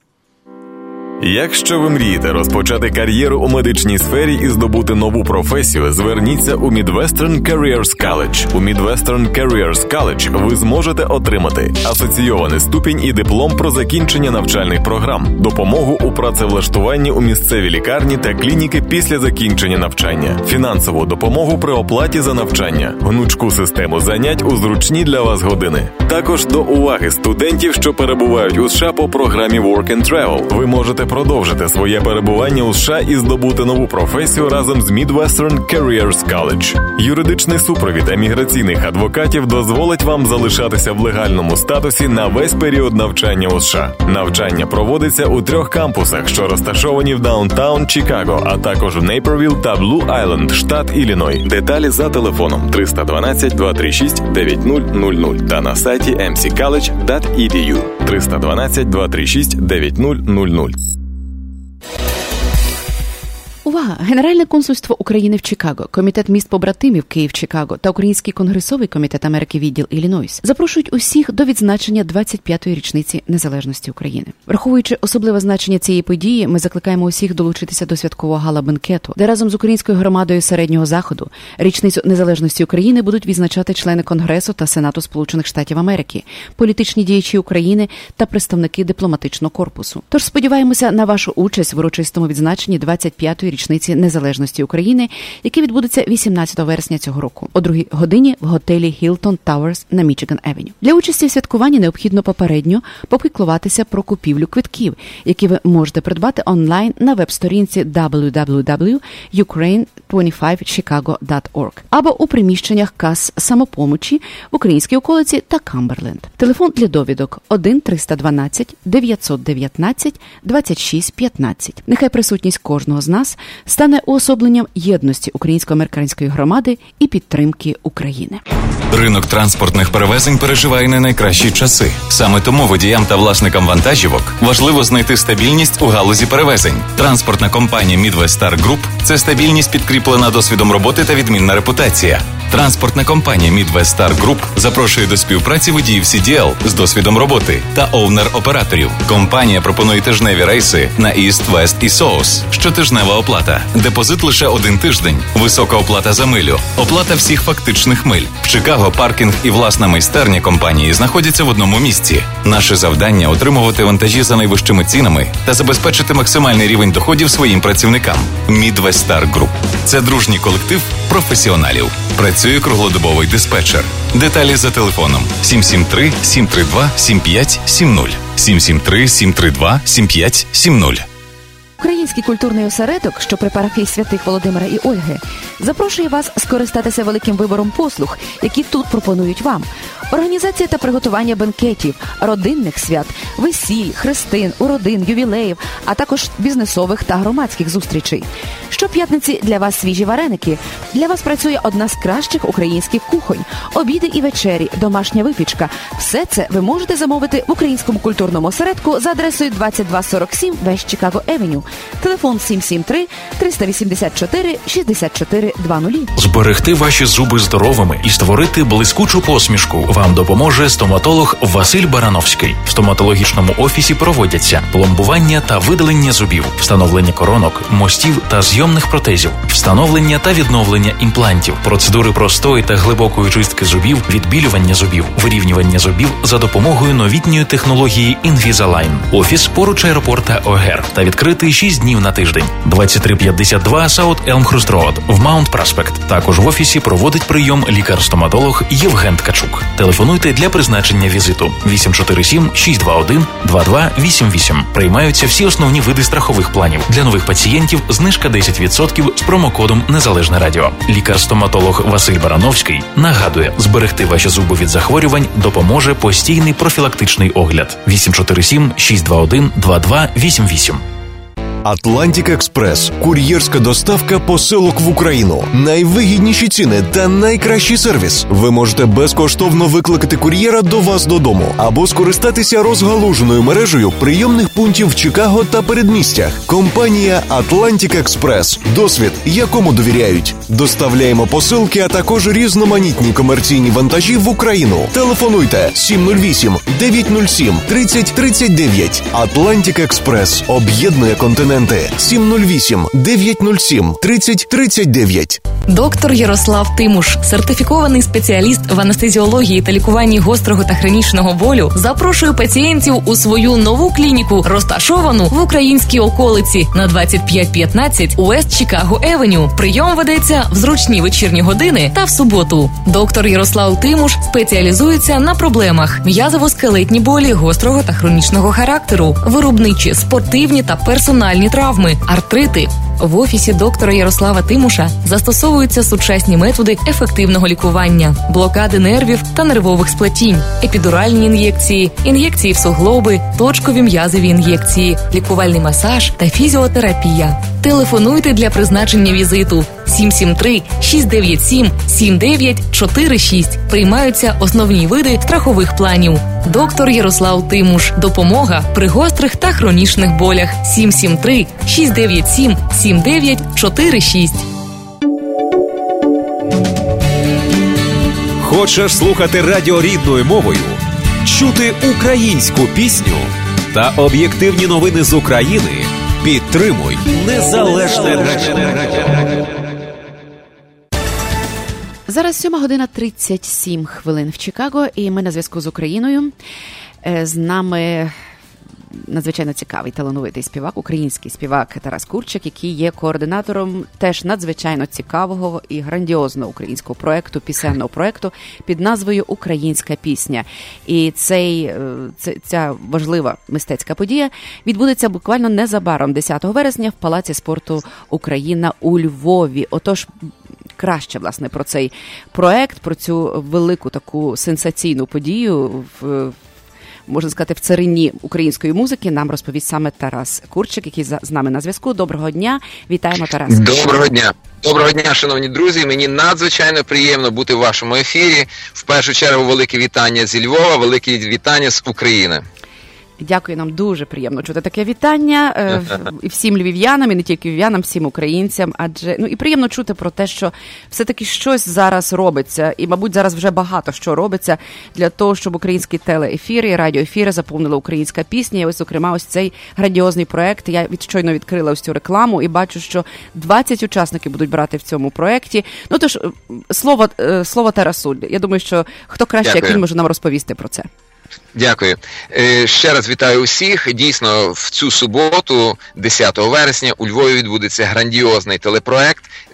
Якщо ви мрієте розпочати кар'єру у медичній сфері і здобути нову професію, зверніться у Midwestern Careers College. У Midwestern Careers College ви зможете отримати асоційований ступінь і диплом про закінчення навчальних програм, допомогу у працевлаштуванні у місцеві лікарні та клініки після закінчення навчання, фінансову допомогу при оплаті за навчання, гнучку систему занять у зручні для вас години. Також до уваги студентів, що перебувають у США по програмі Work and Travel. Ви можете продовжити своє перебування у США і здобути нову професію разом з Midwestern Careers College. Юридичний супровід еміграційних адвокатів дозволить вам залишатися в легальному статусі на весь період навчання у США. Навчання проводиться у 3 кампусах, що розташовані в даунтаун Чикаго, а також в Нейпервіл та Блу Айленд, штат Ілліной. Деталі за телефоном 312-236-9000 та на сайті mccollege.edu 312-236-9000. Увага! Генеральне консульство України в Чикаго, Комітет міст-побратимів Київ-Чикаго та Український конгресовий комітет Америки відділ Іллінойс запрошують усіх до відзначення 25-ї річниці незалежності України. Враховуючи особливе значення цієї події, ми закликаємо усіх долучитися до святкового гала-бенкету, де разом з українською громадою Середнього Заходу річницю незалежності України будуть відзначати члени Конгресу та Сенату Сполучених Штатів Америки, політичні діячі України та представники дипломатичного корпусу. Тож сподіваємося на вашу участь в урочистому відзначенні 25-ї річниці незалежності України, яке відбудеться 18 вересня цього року о 2 годині в готелі Hilton Towers на Michigan Avenue. Для участі в святкуванні необхідно попередньо попіклуватися про купівлю квитків, які ви можете придбати онлайн на веб-сторінці www.ukraine25chicago.org або у приміщеннях кас самопомочі в Українській околиці та Камберленд. Телефон для довідок 1-312-919-2615. Нехай присутність кожного з нас стане уособленням єдності українсько-американської громади і підтримки України. Ринок транспортних перевезень переживає не найкращі часи. Саме тому водіям та власникам вантажівок важливо знайти стабільність у галузі перевезень. Транспортна компанія Midwest Star Group – це стабільність, підкріплена досвідом роботи та відмінна репутація. Транспортна компанія Midwest Star Group запрошує до співпраці водіїв CDL з досвідом роботи та оунер-операторів. Компанія пропонує тижневі рейси на East, West і South. Щотижнева оплата. Депозит лише 1 тиждень. Висока оплата за милю. Оплата всіх фактичних миль. В Чикаго паркінг і власна майстерня компанії знаходяться в одному місці. Наше завдання – отримувати вантажі за найвищими цінами та забезпечити максимальний рівень доходів своїм працівникам. Midwest Star Group – це дружній колектив професіоналів. Працює круглодобовий диспетчер. Деталі за телефоном 773-732-7570. 773-732-7570. Український культурний осередок, що при парафії святих Володимира і Ольги, запрошує вас скористатися великим вибором послуг, які тут пропонують вам. організація та приготування бенкетів, родинних свят, весіль, хрестин, уродин, ювілеїв, а також бізнесових та громадських зустрічей. Щоп'ятниці для вас свіжі вареники. Для вас працює одна з кращих українських кухонь. Обіди і вечері, домашня випічка. Все це ви можете замовити в українському культурному осередку за адресою 2247 West Chicago Avenue. Телефон 773-384-6420. Зберегти ваші зуби здоровими і створити блискучу посмішку вам допоможе стоматолог Василь Барановський. В стоматологічному офісі проводяться пломбування та видалення зубів, встановлення коронок, мостів та зйомних протезів, встановлення та відновлення імплантів, процедури простої та глибокої чистки зубів, відбілювання зубів, вирівнювання зубів за допомогою новітньої технології Invisalign. Офіс поруч аеропорта Огер та відкритий 6 днів на тиждень. 2352 South Elmhurst Road в Маунт Проспект. Також в офісі проводить прийом лікар-стоматолог Євген Ткачук. Телефонуйте для призначення візиту 847-621-2288. Приймаються всі основні види страхових планів. Для нових пацієнтів знижка 10% з промокодом «Незалежне радіо». Лікар-стоматолог Василь Барановський нагадує, зберегти ваші зуби від захворювань допоможе постійний профілактичний огляд. 847-621-2288. Атлантик Експрес – кур'єрська доставка посилок в Україну. Найвигідніші ціни та найкращий сервіс. Ви можете безкоштовно викликати кур'єра до вас додому або скористатися розгалуженою мережею прийомних пунктів в Чикаго та передмістях. Компанія Атлантик Експрес. Досвід, якому довіряють. Доставляємо посилки, а також різноманітні комерційні вантажі в Україну. Телефонуйте 708-907-3039. Атлантик Експрес об'єднує континент. 708-907-3039. Доктор Ярослав Тимуш, сертифікований спеціаліст в анестезіології та лікуванні гострого та хронічного болю, запрошує пацієнтів у свою нову клініку, розташовану в українській околиці на 2515 West Chicago Avenue. Прийом ведеться в зручні вечірні години та в суботу. Доктор Ярослав Тимуш спеціалізується на проблемах м'язово-скелетні болі гострого та хронічного характеру, виробничі, спортивні та персональні травми, артрити. В офісі доктора Ярослава Тимуша застосовуються сучасні методи ефективного лікування, блокади нервів та нервових сплетінь, епідуральні ін'єкції, ін'єкції в суглоби, точкові м'язові ін'єкції, лікувальний масаж та фізіотерапія. Телефонуйте для призначення візиту 773-697-7946. Приймаються основні види страхових планів. Доктор Ярослав Тимуш. Допомога при гострих та хронічних болях. 773-697-7946. Хочеш слухати радіо рідною мовою? Чути українську пісню та об'єктивні новини з України? Підтримуй Незалежне радіо. Зараз 7:37 в Чикаго, і ми на зв'язку з Україною. З нами надзвичайно цікавий, талановитий співак, український співак Тарас Курчик, який є координатором теж надзвичайно цікавого і грандіозного українського проєкту, пісенного проєкту під назвою «Українська пісня». І ця важлива мистецька подія відбудеться буквально незабаром, 10 вересня, в Палаці спорту «Україна» у Львові. Отож, краще, власне, про цей проєкт, про цю велику таку сенсаційну подію можна сказати, в царині української музики нам розповість саме Тарас Курчик, який з нами на зв'язку. Доброго дня. Вітаємо, Тарас. Доброго дня. Доброго дня, шановні друзі. Мені надзвичайно приємно бути в вашому ефірі. В першу чергу велике вітання зі Львова, велике вітання з України. Дякую, нам дуже приємно чути таке вітання і всім львів'янам, і не тільки львів'янам, всім українцям, адже і приємно чути про те, що все-таки щось зараз робиться, і, мабуть, зараз вже багато що робиться для того, щоб українські телеефіри і радіоефіри заповнила українська пісня. І ось, зокрема, ось цей грандіозний проект. Я щойно відкрила ось цю рекламу і бачу, що 20 учасників будуть брати в цьому проекті. Ну, тож, слово Тарасу. Я думаю, що хто краще, як він, може нам розповісти про це. Дякую. Ще раз вітаю усіх. Дійсно, в цю суботу, 10 вересня, у Львові відбудеться грандіозний телепроект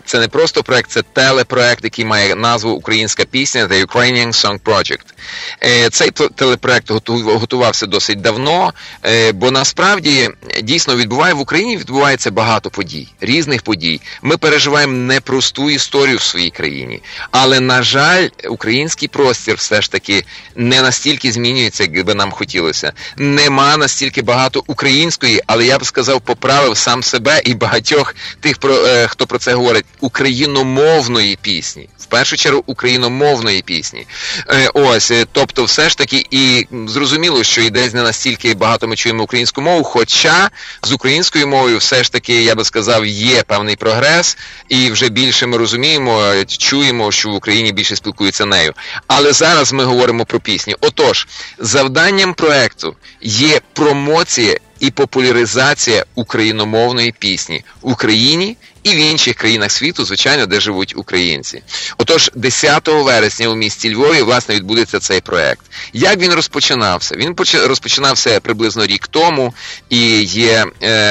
Це не просто проект, це телепроект, який має назву «Українська пісня» The Ukrainian Song Project. Цей телепроект готувався досить давно, бо насправді дійсно в Україні відбувається багато подій, різних подій. Ми переживаємо непросту історію в своїй країні, але, на жаль, український простір все ж таки не настільки змінюється, як би нам хотілося. Нема настільки багато української, але я б сказав, поправив сам себе і багатьох тих, хто про це говорить, україномовної пісні. В першу чергу україномовної пісні. Тобто все ж таки і зрозуміло, що і десь не настільки багато ми чуємо українську мову, хоча з українською мовою все ж таки, я би сказав, є певний прогрес, і вже більше ми розуміємо, чуємо, що в Україні більше спілкуються нею. Але зараз ми говоримо про пісню. Отож, завданням проекту є промоція і популяризація україномовної пісні в Україні і в інших країнах світу, звичайно, де живуть українці. Отож, 10 вересня у місті Львові, власне, відбудеться цей проект. Як він розпочинався? Він розпочинався приблизно рік тому, і є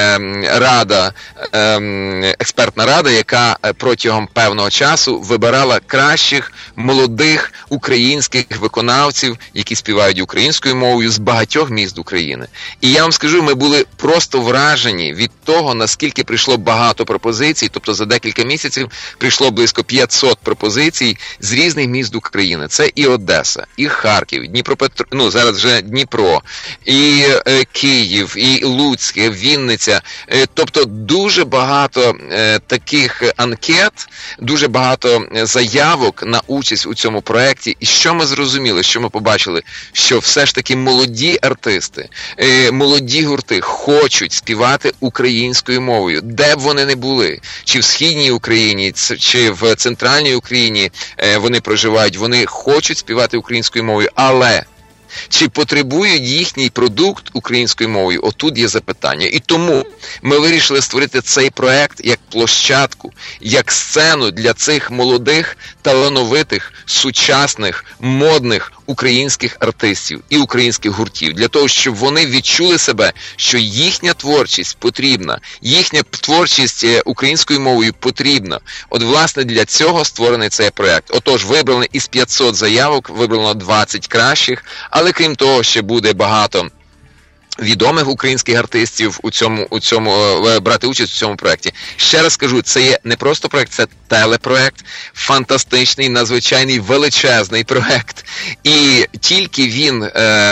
експертна рада, яка протягом певного часу вибирала кращих молодих українських виконавців, які співають українською мовою з багатьох міст України. І я вам скажу, ми були просто вражені від того, наскільки прийшло багато пропозицій, тобто за декілька місяців прийшло близько 500 пропозицій з різних міст України. Це і Одеса, і Харків, зараз вже Дніпро, і Київ, і Луцьк, і Вінниця. Тобто дуже багато таких анкет, дуже багато заявок на участь у цьому проєкті. І що ми зрозуміли, що ми побачили? Що все ж таки молоді артисти, молоді гурти хочуть співати українською мовою, де б вони не були. Чи в Східній Україні, чи в Центральній Україні вони проживають, вони хочуть співати українською мовою, але чи потребують їхній продукт українською мовою? Отут є запитання. І тому ми вирішили створити цей проект як площадку, як сцену для цих молодих, талановитих, сучасних, модних українських артистів і українських гуртів. Для того, щоб вони відчули себе, що їхня творчість потрібна, їхня творчість українською мовою потрібна. От, власне, для цього створений цей проект. Отож, вибрано із 500 заявок, вибрано 20 кращих, але крім того, ще буде багато відомих українських артистів у цьому брати участь у цьому проєкті. Ще раз скажу, це є не просто проєкт, це телепроєкт, фантастичний, надзвичайний, величезний проєкт. І тільки він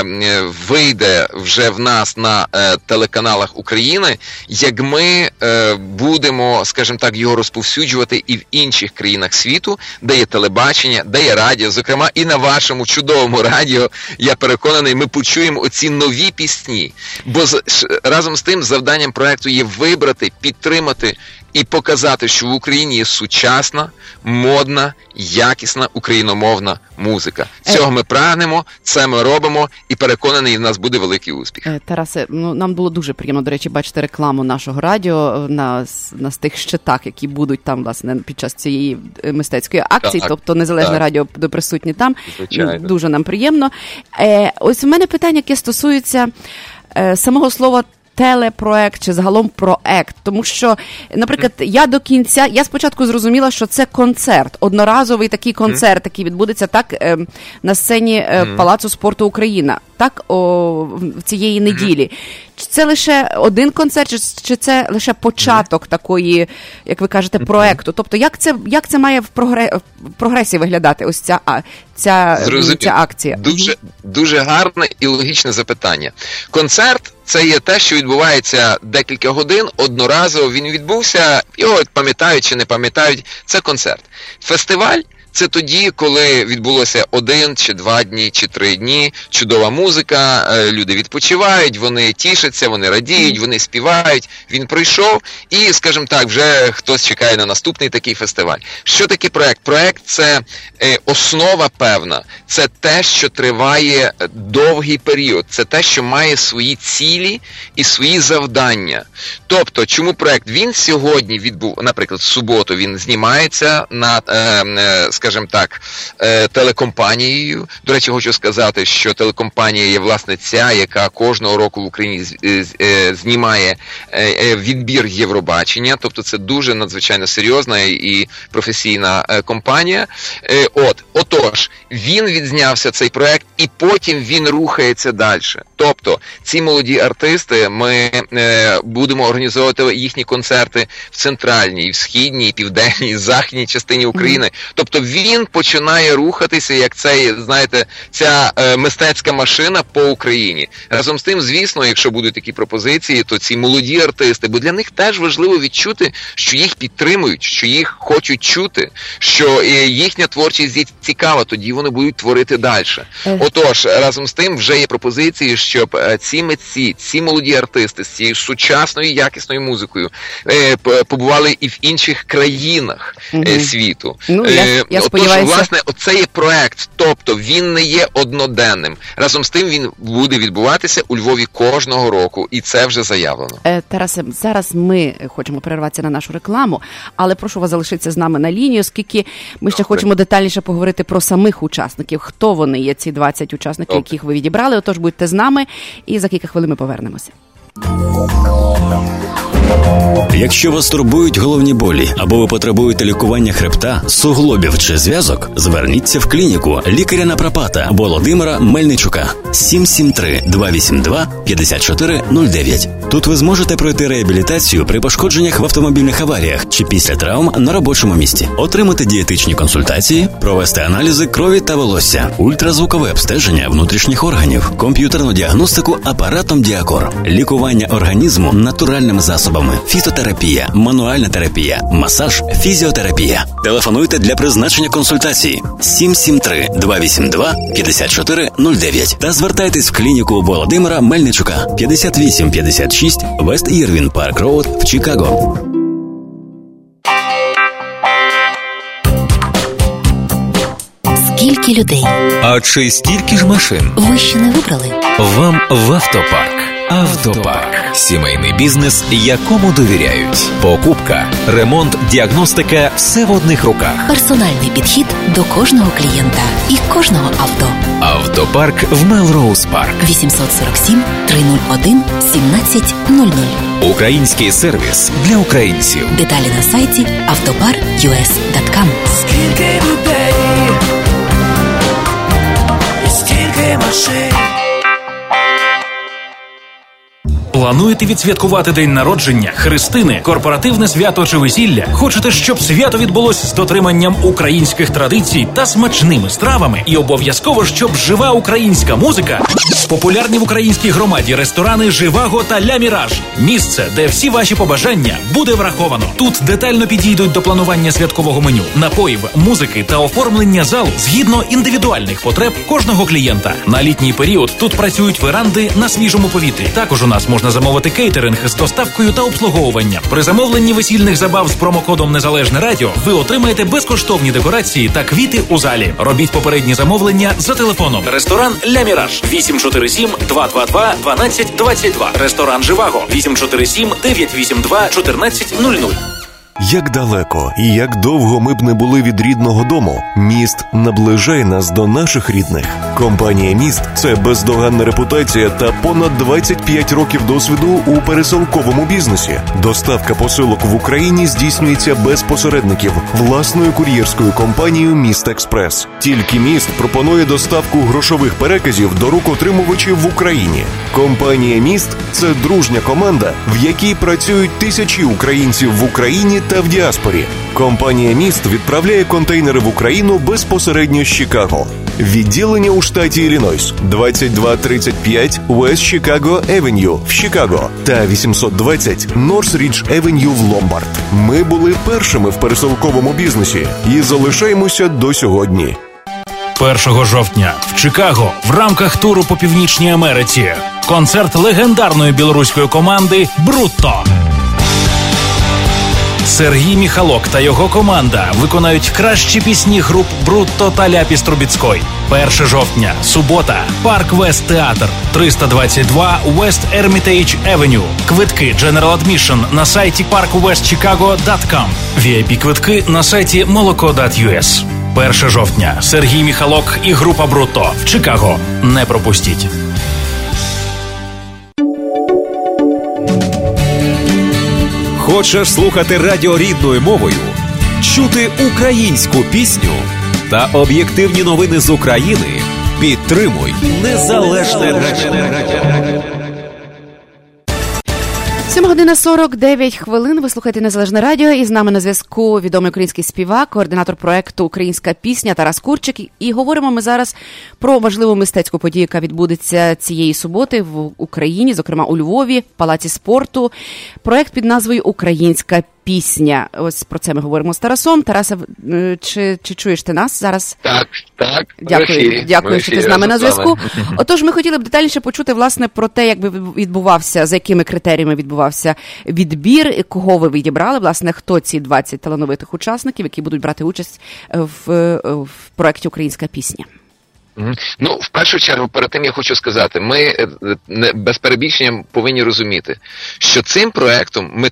вийде вже в нас на телеканалах України, як ми будемо, скажімо так, його розповсюджувати і в інших країнах світу, де є телебачення, де є радіо, зокрема і на вашому чудовому радіо, я переконаний, ми почуємо оці нові пісні. Бо разом з тим завданням проєкту є вибрати, підтримати і показати, що в Україні є сучасна, модна, якісна україномовна музика. Цього ми прагнемо, це ми робимо, і переконаний, в нас буде великий успіх. Тарасе, нам було дуже приємно, до речі, бачити рекламу нашого радіо на тих щитах, які будуть там, власне, під час цієї мистецької акції, тобто Незалежне радіо буде присутні там. Звичайно. Дуже нам приємно. Ось у мене питання, яке стосується самого слова телепроект чи загалом проект, тому що, наприклад, я спочатку зрозуміла, що це концерт, одноразовий такий концерт, який відбудеться так на сцені Палацу спорту Україна, так, цієї неділі. Чи це лише один концерт, чи це лише початок такої, як ви кажете, проекту? Тобто, як це має в прогресі виглядати, ось ця акція? Дуже гарне і логічне запитання. Концерт – це є те, що відбувається декілька годин, одноразово він відбувся, його пам'ятають чи не пам'ятають, це концерт. Фестиваль – це тоді, коли відбулося 1 чи 2 дні, чи 3 дні, чудова музика, люди відпочивають, вони тішаться, вони радіють, вони співають, він пройшов і, скажімо так, вже хтось чекає на наступний такий фестиваль. Що таке проект? Проект – це основа певна, це те, що триває довгий період, це те, що має свої цілі і свої завдання. Тобто, чому проект? Він сьогодні наприклад, в суботу він знімається на, скажімо скажімо так, телекомпанією. До речі, хочу сказати, що телекомпанія є, власне, ця, яка кожного року в Україні знімає відбір Євробачення, тобто це дуже надзвичайно серйозна і професійна компанія. Отож, він відзнявся, цей проект, і потім він рухається далі. Тобто, ці молоді артисти, ми будемо організовувати їхні концерти в центральній, в східній, південній, західній частині України. Тобто, він починає рухатися, як цей, знаєте, ця мистецька машина по Україні. Разом з тим, звісно, якщо будуть такі пропозиції, то ці молоді артисти, бо для них теж важливо відчути, що їх підтримують, що їх хочуть чути, що їхня творчість є цікава, тоді вони будуть творити далі. Отож, разом з тим, вже є пропозиції, щоб ці митці, ці молоді артисти з цією сучасною, якісною музикою побували і в інших країнах світу. Я Отож, власне, оце є проект, тобто він не є одноденним. Разом з тим, він буде відбуватися у Львові кожного року, і це вже заявлено. Тарасе, зараз ми хочемо перерватися на нашу рекламу, але прошу вас залишитися з нами на лінії, оскільки ми ще хочемо детальніше поговорити про самих учасників. Хто вони є, ці 20 учасників, яких ви відібрали. Отож, будьте з нами, і за кілька хвилин ми повернемося. Якщо вас турбують головні болі або ви потребуєте лікування хребта, суглобів чи зв'язок, зверніться в клініку лікаря-напропата Володимира Мельничука. 773-282-5409. Тут ви зможете пройти реабілітацію при пошкодженнях в автомобільних аваріях чи після травм на робочому місці, отримати дієтичні консультації, провести аналізи крові та волосся, ультразвукове обстеження внутрішніх органів, комп'ютерну діагностику апаратом Діакор, лікування організму натуральними засобами, фітотерапія, мануальна терапія, масаж, фізіотерапія. Телефонуйте для призначення консультації 773-282-5409 та звертайтесь в клініку Володимира Мельничука, 5856 Вест Ірвін Парк Роуд в Чикаго. Скільки людей? А чи стільки ж машин? Ви ще не вибрали? Вам в автопарк. Автопарк. Сімейний бізнес, якому довіряють. Покупка, ремонт, діагностика – все в одних руках. Персональний підхід до кожного клієнта і кожного авто. Автопарк в Мелроуз Парк. 847-301-1700. Український сервіс для українців. Деталі на сайті автопар.us.com. Скільки людей, і скільки машин. Плануєте відсвяткувати день народження, хрестини, корпоративне свято чи весілля? Хочете, щоб свято відбулось з дотриманням українських традицій та смачними стравами? І обов'язково, щоб жива українська музика? Популярні в українській громаді ресторани «Живаго» та «Ля Міраж». Місце, де всі ваші побажання буде враховано. Тут детально підійдуть до планування святкового меню, напоїв, музики та оформлення залу згідно індивідуальних потреб кожного клієнта. На літній період тут працюють веранди на свіжому повітрі. Також у нас можна замовити кейтеринг з доставкою та обслуговуванням. При замовленні весільних забав з промокодом «Незалежне радіо» ви отримаєте безкоштовні декорації та квіти у залі. Робіть попередні замовлення за телефоном. Ресторан «Ля Міраж» 847-222-1222. Ресторан «Живаго» 847-982-1400. Як далеко і як довго ми б не були від рідного дому, міст наближає нас до наших рідних. Компанія «Міст» – це бездоганна репутація та понад 25 років досвіду у пересилковому бізнесі. Доставка посилок в Україні здійснюється без посередників власною кур'єрською компанією «Міст Експрес». Тільки «Міст» пропонує доставку грошових переказів до рук отримувачів в Україні. Компанія «Міст» – це дружня команда, в якій працюють тисячі українців в Україні та в діаспорі. Компанія «Міст» відправляє контейнери в Україну безпосередньо з Чикаго. Відділення у штаті Іллінойс 2235 West Chicago Avenue в Чикаго та 820 North Ridge Avenue в Ломбард. Ми були першими в пересилковому бізнесі і залишаємося до сьогодні. 1 жовтня в Чикаго в рамках туру по Північній Америці концерт легендарної білоруської команди «Брутто». Сергій Міхалок та його команда виконають кращі пісні груп «Брутто» та «Ляпіс Трубіцькой». 1 жовтня, субота, Парк Вест Театр, 322 West Hermitage Avenue. Квитки General Admission на сайті parkwestchicago.com. VIP-квитки на сайті moloko.us. 1 жовтня. Сергій Міхалок і група «Брутто» в Чикаго. Не пропустіть. Хочеш слухати радіо рідною мовою? Чути українську пісню та об'єктивні новини з України? Підтримуй Незалежне радіо. 7:49. Ви слухаєте Незалежне радіо, і з нами на зв'язку відомий український співак, координатор проекту «Українська пісня» Тарас Курчик. І говоримо ми зараз про важливу мистецьку подію, яка відбудеться цієї суботи в Україні, зокрема у Львові, в Палаці спорту. Проект під назвою «Українська пісня». Ось про це ми говоримо з Тарасом. Тарасе, чи чуєш ти нас зараз? Так. Дякую, що ти з нами на зв'язку. Отож, ми хотіли б детальніше почути, власне, про те, як би відбувався, за якими критеріями відбувався відбір, кого ви відібрали, власне, хто ці 20 талановитих учасників, які будуть брати участь в проєкті «Українська пісня». Ну, в першу чергу, перед тим я хочу сказати, ми без перебільшення повинні розуміти, що цим проектом ми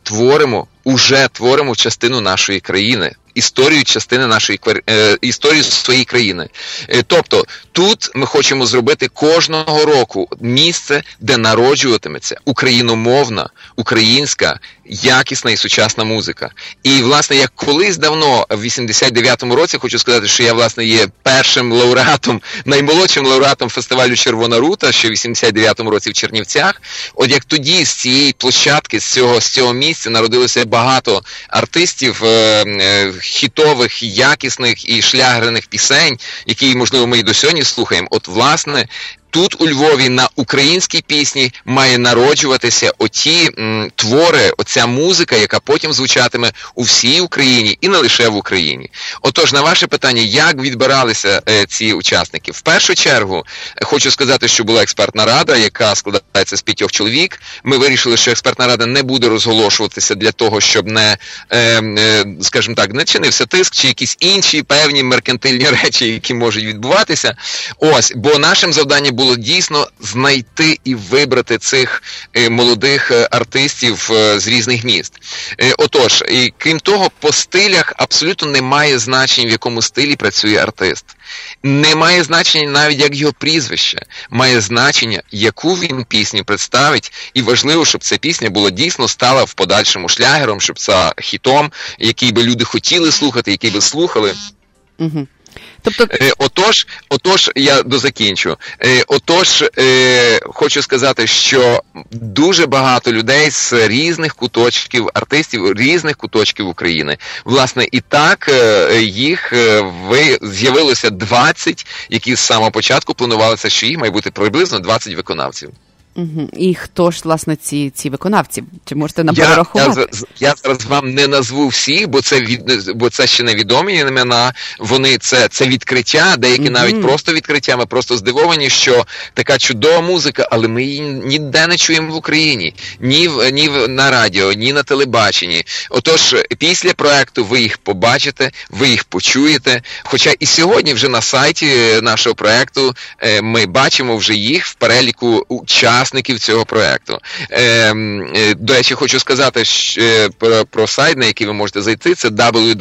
уже творимо частину нашої країни, історію частини нашої історію своєї країни. Тобто, тут ми хочемо зробити кожного року місце, де народжуватиметься україномовна, українська, якісна і сучасна музика. І, власне, як колись давно, в 89-му році, хочу сказати, що я, власне, є першим лауреатом, наймолодшим лауреатом фестивалю «Червона рута», ще в 89-му році в Чернівцях. От як тоді з цієї площадки, з цього місця народилося багато артистів, хітових, якісних і шлягерних пісень, які, можливо, ми і до сьогодні слухаємо. От, власне, тут у Львові на українській пісні має народжуватися оті твори, оця музика, яка потім звучатиме у всій Україні і не лише в Україні. Отож, на ваше питання, як відбиралися ці учасники? В першу чергу, хочу сказати, що була експертна рада, яка складається з 5 чоловік. Ми вирішили, що експертна рада не буде розголошуватися для того, щоб не, скажімо так, не чинився тиск чи якісь інші певні меркантильні речі, які можуть відбуватися. Ось, бо нашим завданням було дійсно знайти і вибрати цих молодих артистів з різних міст. Отож, і крім того, по стилях абсолютно немає значення, в якому стилі працює артист. Немає значення навіть, як його прізвище. Має значення, яку він пісню представить, і важливо, щоб ця пісня була дійсно стала в подальшому шлягером, щоб це хітом, який би люди хотіли слухати, який би слухали. Угу. Тобто... Отож, я дозакінчу. Хочу сказати, що дуже багато людей з різних куточків, артистів різних куточків України. Власне, і так їх з'явилося 20, які з самого початку планувалося, що їх має бути приблизно 20 виконавців. Угу. І хто ж, власне, ці виконавці? Чи можете нам перерахувати? Я зараз вам не назву всіх, бо це ще невідомі імена. Вони це відкриття, деякі навіть просто відкриття. Ми просто здивовані, що така чудова музика, але ми її ніде не чуємо в Україні. Ні на радіо, ні на телебаченні. Отож, після проекту ви їх побачите, ви їх почуєте. Хоча і сьогодні вже на сайті нашого проекту ми бачимо вже їх в переліку учасників цього проєкту. До речі, хочу сказати про сайт, на який ви можете зайти, це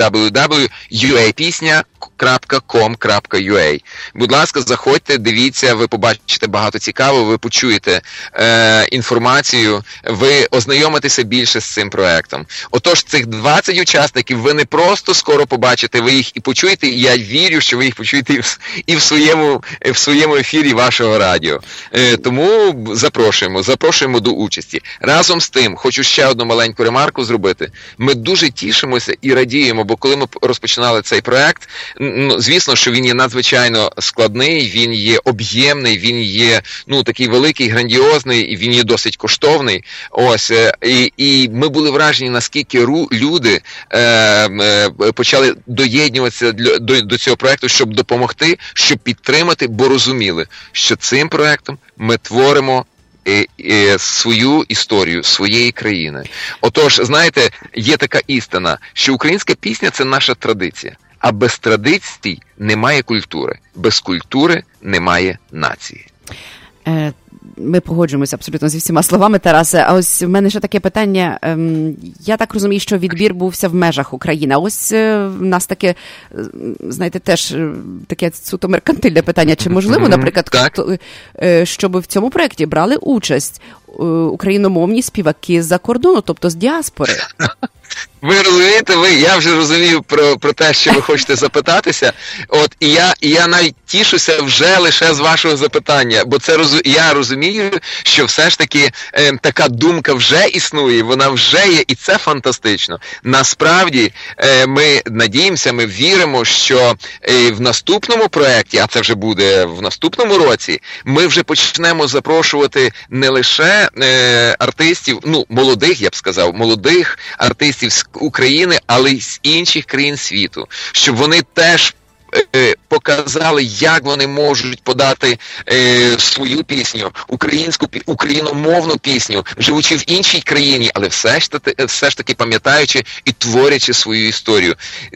www.uapisня.com.ua. Будь ласка, заходьте, дивіться, ви побачите багато цікавого, ви почуєте інформацію, ви ознайомитеся більше з цим проєктом. Отож, цих 20 учасників ви не просто скоро побачите, ви їх і почуєте, і я вірю, що ви їх почуєте і в своєму ефірі вашого радіо. Тому запрошуємо до участі. Разом з тим, хочу ще одну маленьку ремарку зробити. Ми дуже тішимося і радіємо, бо коли ми розпочинали цей проект, звісно, що він є надзвичайно складний, він є об'ємний, він є, такий великий, грандіозний, і він є досить коштовний. Ось, і ми були вражені, наскільки люди почали доєднюватися до цього проекту, щоб допомогти, щоб підтримати, бо розуміли, що цим проектом ми творимо свою історію, своєї країни. Отож, знаєте, є така істина, що українська пісня – це наша традиція. А без традицій немає культури. Без культури немає нації. ми погоджуємося абсолютно зі всіма словами, Тарасе. А ось в мене ще таке питання. Я так розумію, що відбір бувся в межах України. А ось в нас таке, знаєте, теж таке суто меркантильне питання. Чи можливо, наприклад, щоб в цьому проєкті брали участь україномовні співаки з-за кордону, тобто з діаспори? Ви розумієте, я вже розумію про те, що ви хочете запитатися. От, і я навіть тішуся вже лише з вашого запитання, бо я розумію, що все ж таки така думка вже існує, вона вже є, і це фантастично. Насправді, ми надіємося, ми віримо, що в наступному проєкті, а це вже буде в наступному році, ми вже почнемо запрошувати не лише артистів, молодих, я б сказав, молодих артистів з України, але й з інших країн світу, щоб вони теж показали, як вони можуть подати свою пісню, україномовну пісню, живучи в іншій країні, але все ж таки пам'ятаючи і творячи свою історію.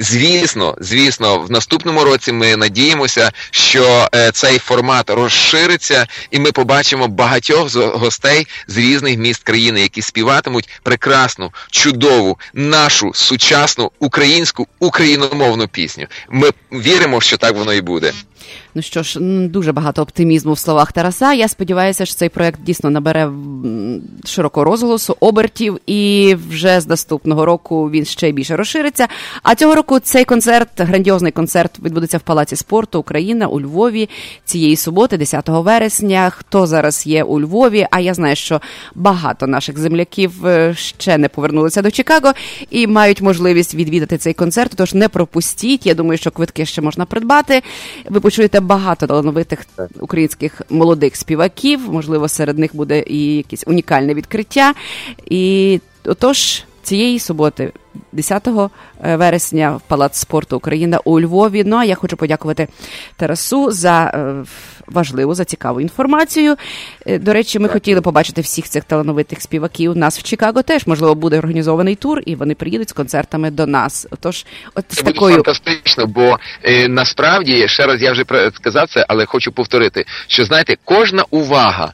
Звісно, в наступному році ми надіємося, що цей формат розшириться, і ми побачимо багатьох гостей з різних міст країни, які співатимуть прекрасну, чудову, нашу, сучасну, українську, україномовну пісню. Ми віримо, що так воно і буде. Ну що ж, дуже багато оптимізму в словах Тараса. Я сподіваюся, що цей проєкт дійсно набере широкого розголосу, обертів, і вже з наступного року він ще більше розшириться. А цього року цей концерт, грандіозний концерт, відбудеться в Палаці спорту «Україна» у Львові цієї суботи, 10 вересня. Хто зараз є у Львові? А я знаю, що багато наших земляків ще не повернулися до Чикаго і мають можливість відвідати цей концерт, тож не пропустіть. Я думаю, що квитки ще можна придбати. Ви почуєте багато талановитих українських молодих співаків, можливо, серед них буде і якесь унікальне відкриття. І отож, цієї суботи, 10 вересня, в Палац спорту «Україна» у Львові. Ну, а я хочу подякувати Тарасу за важливу, за цікаву інформацію. До речі, ми хотіли побачити всіх цих талановитих співаків. У нас в Чикаго теж, можливо, буде організований тур, і вони приїдуть з концертами до нас. Тож, от з такою... Буде фантастично, бо насправді, ще раз я вже сказав це, але хочу повторити, що, знаєте, кожна увага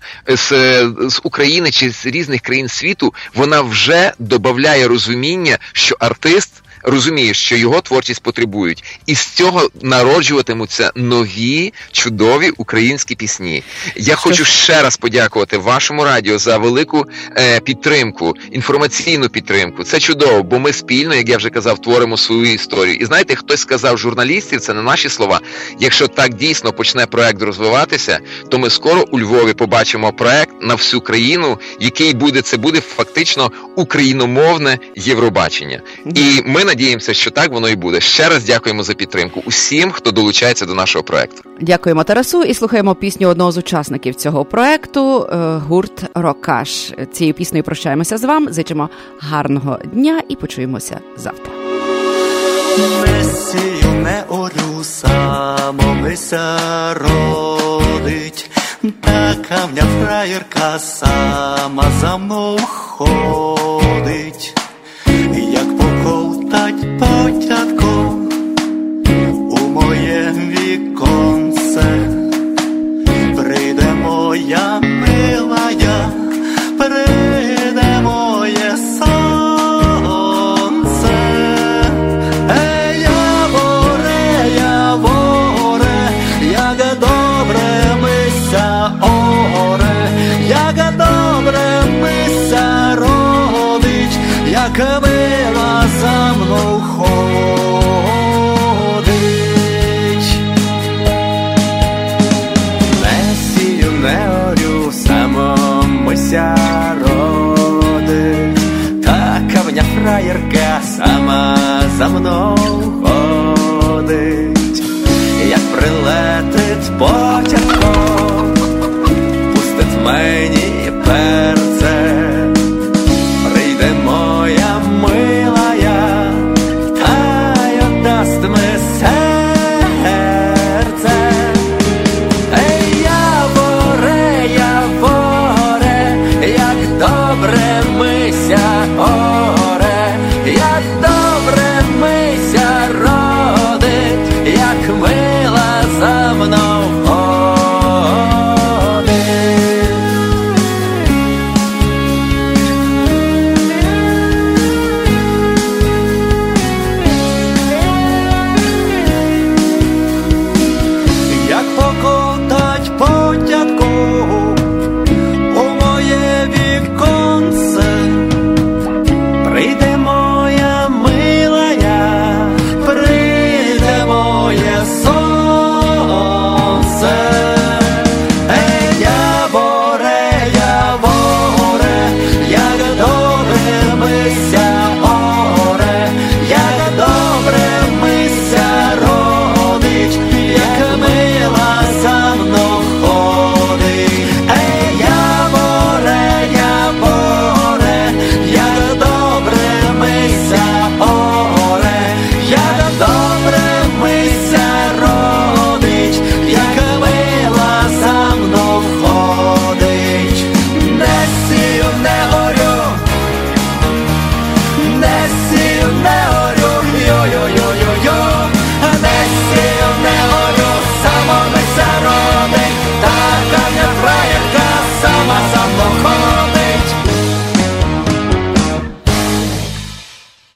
з України чи з різних країн світу, вона вже додає розуміння, що артист розуміє, що його творчість потребують. І з цього народжуватимуться нові, чудові українські пісні. Я хочу ще раз подякувати вашому радіо за велику підтримку, інформаційну підтримку. Це чудово, бо ми спільно, як я вже казав, творимо свою історію. І знаєте, хтось сказав журналістів, це не наші слова, якщо так дійсно почне проект розвиватися, то ми скоро у Львові побачимо проект на всю країну, який буде, це буде фактично україномовне Євробачення. І ми надіємося, що так воно і буде. Ще раз дякуємо за підтримку усім, хто долучається до нашого проекту. Дякуємо Тарасу і слухаємо пісню одного з учасників цього проекту, гурт «Рокаш». Цією піснею прощаємося з вами, зичимо гарного дня і почуємося завтра. Месію не орю, самомися родить, така вня фраєрка сама за мною ходить.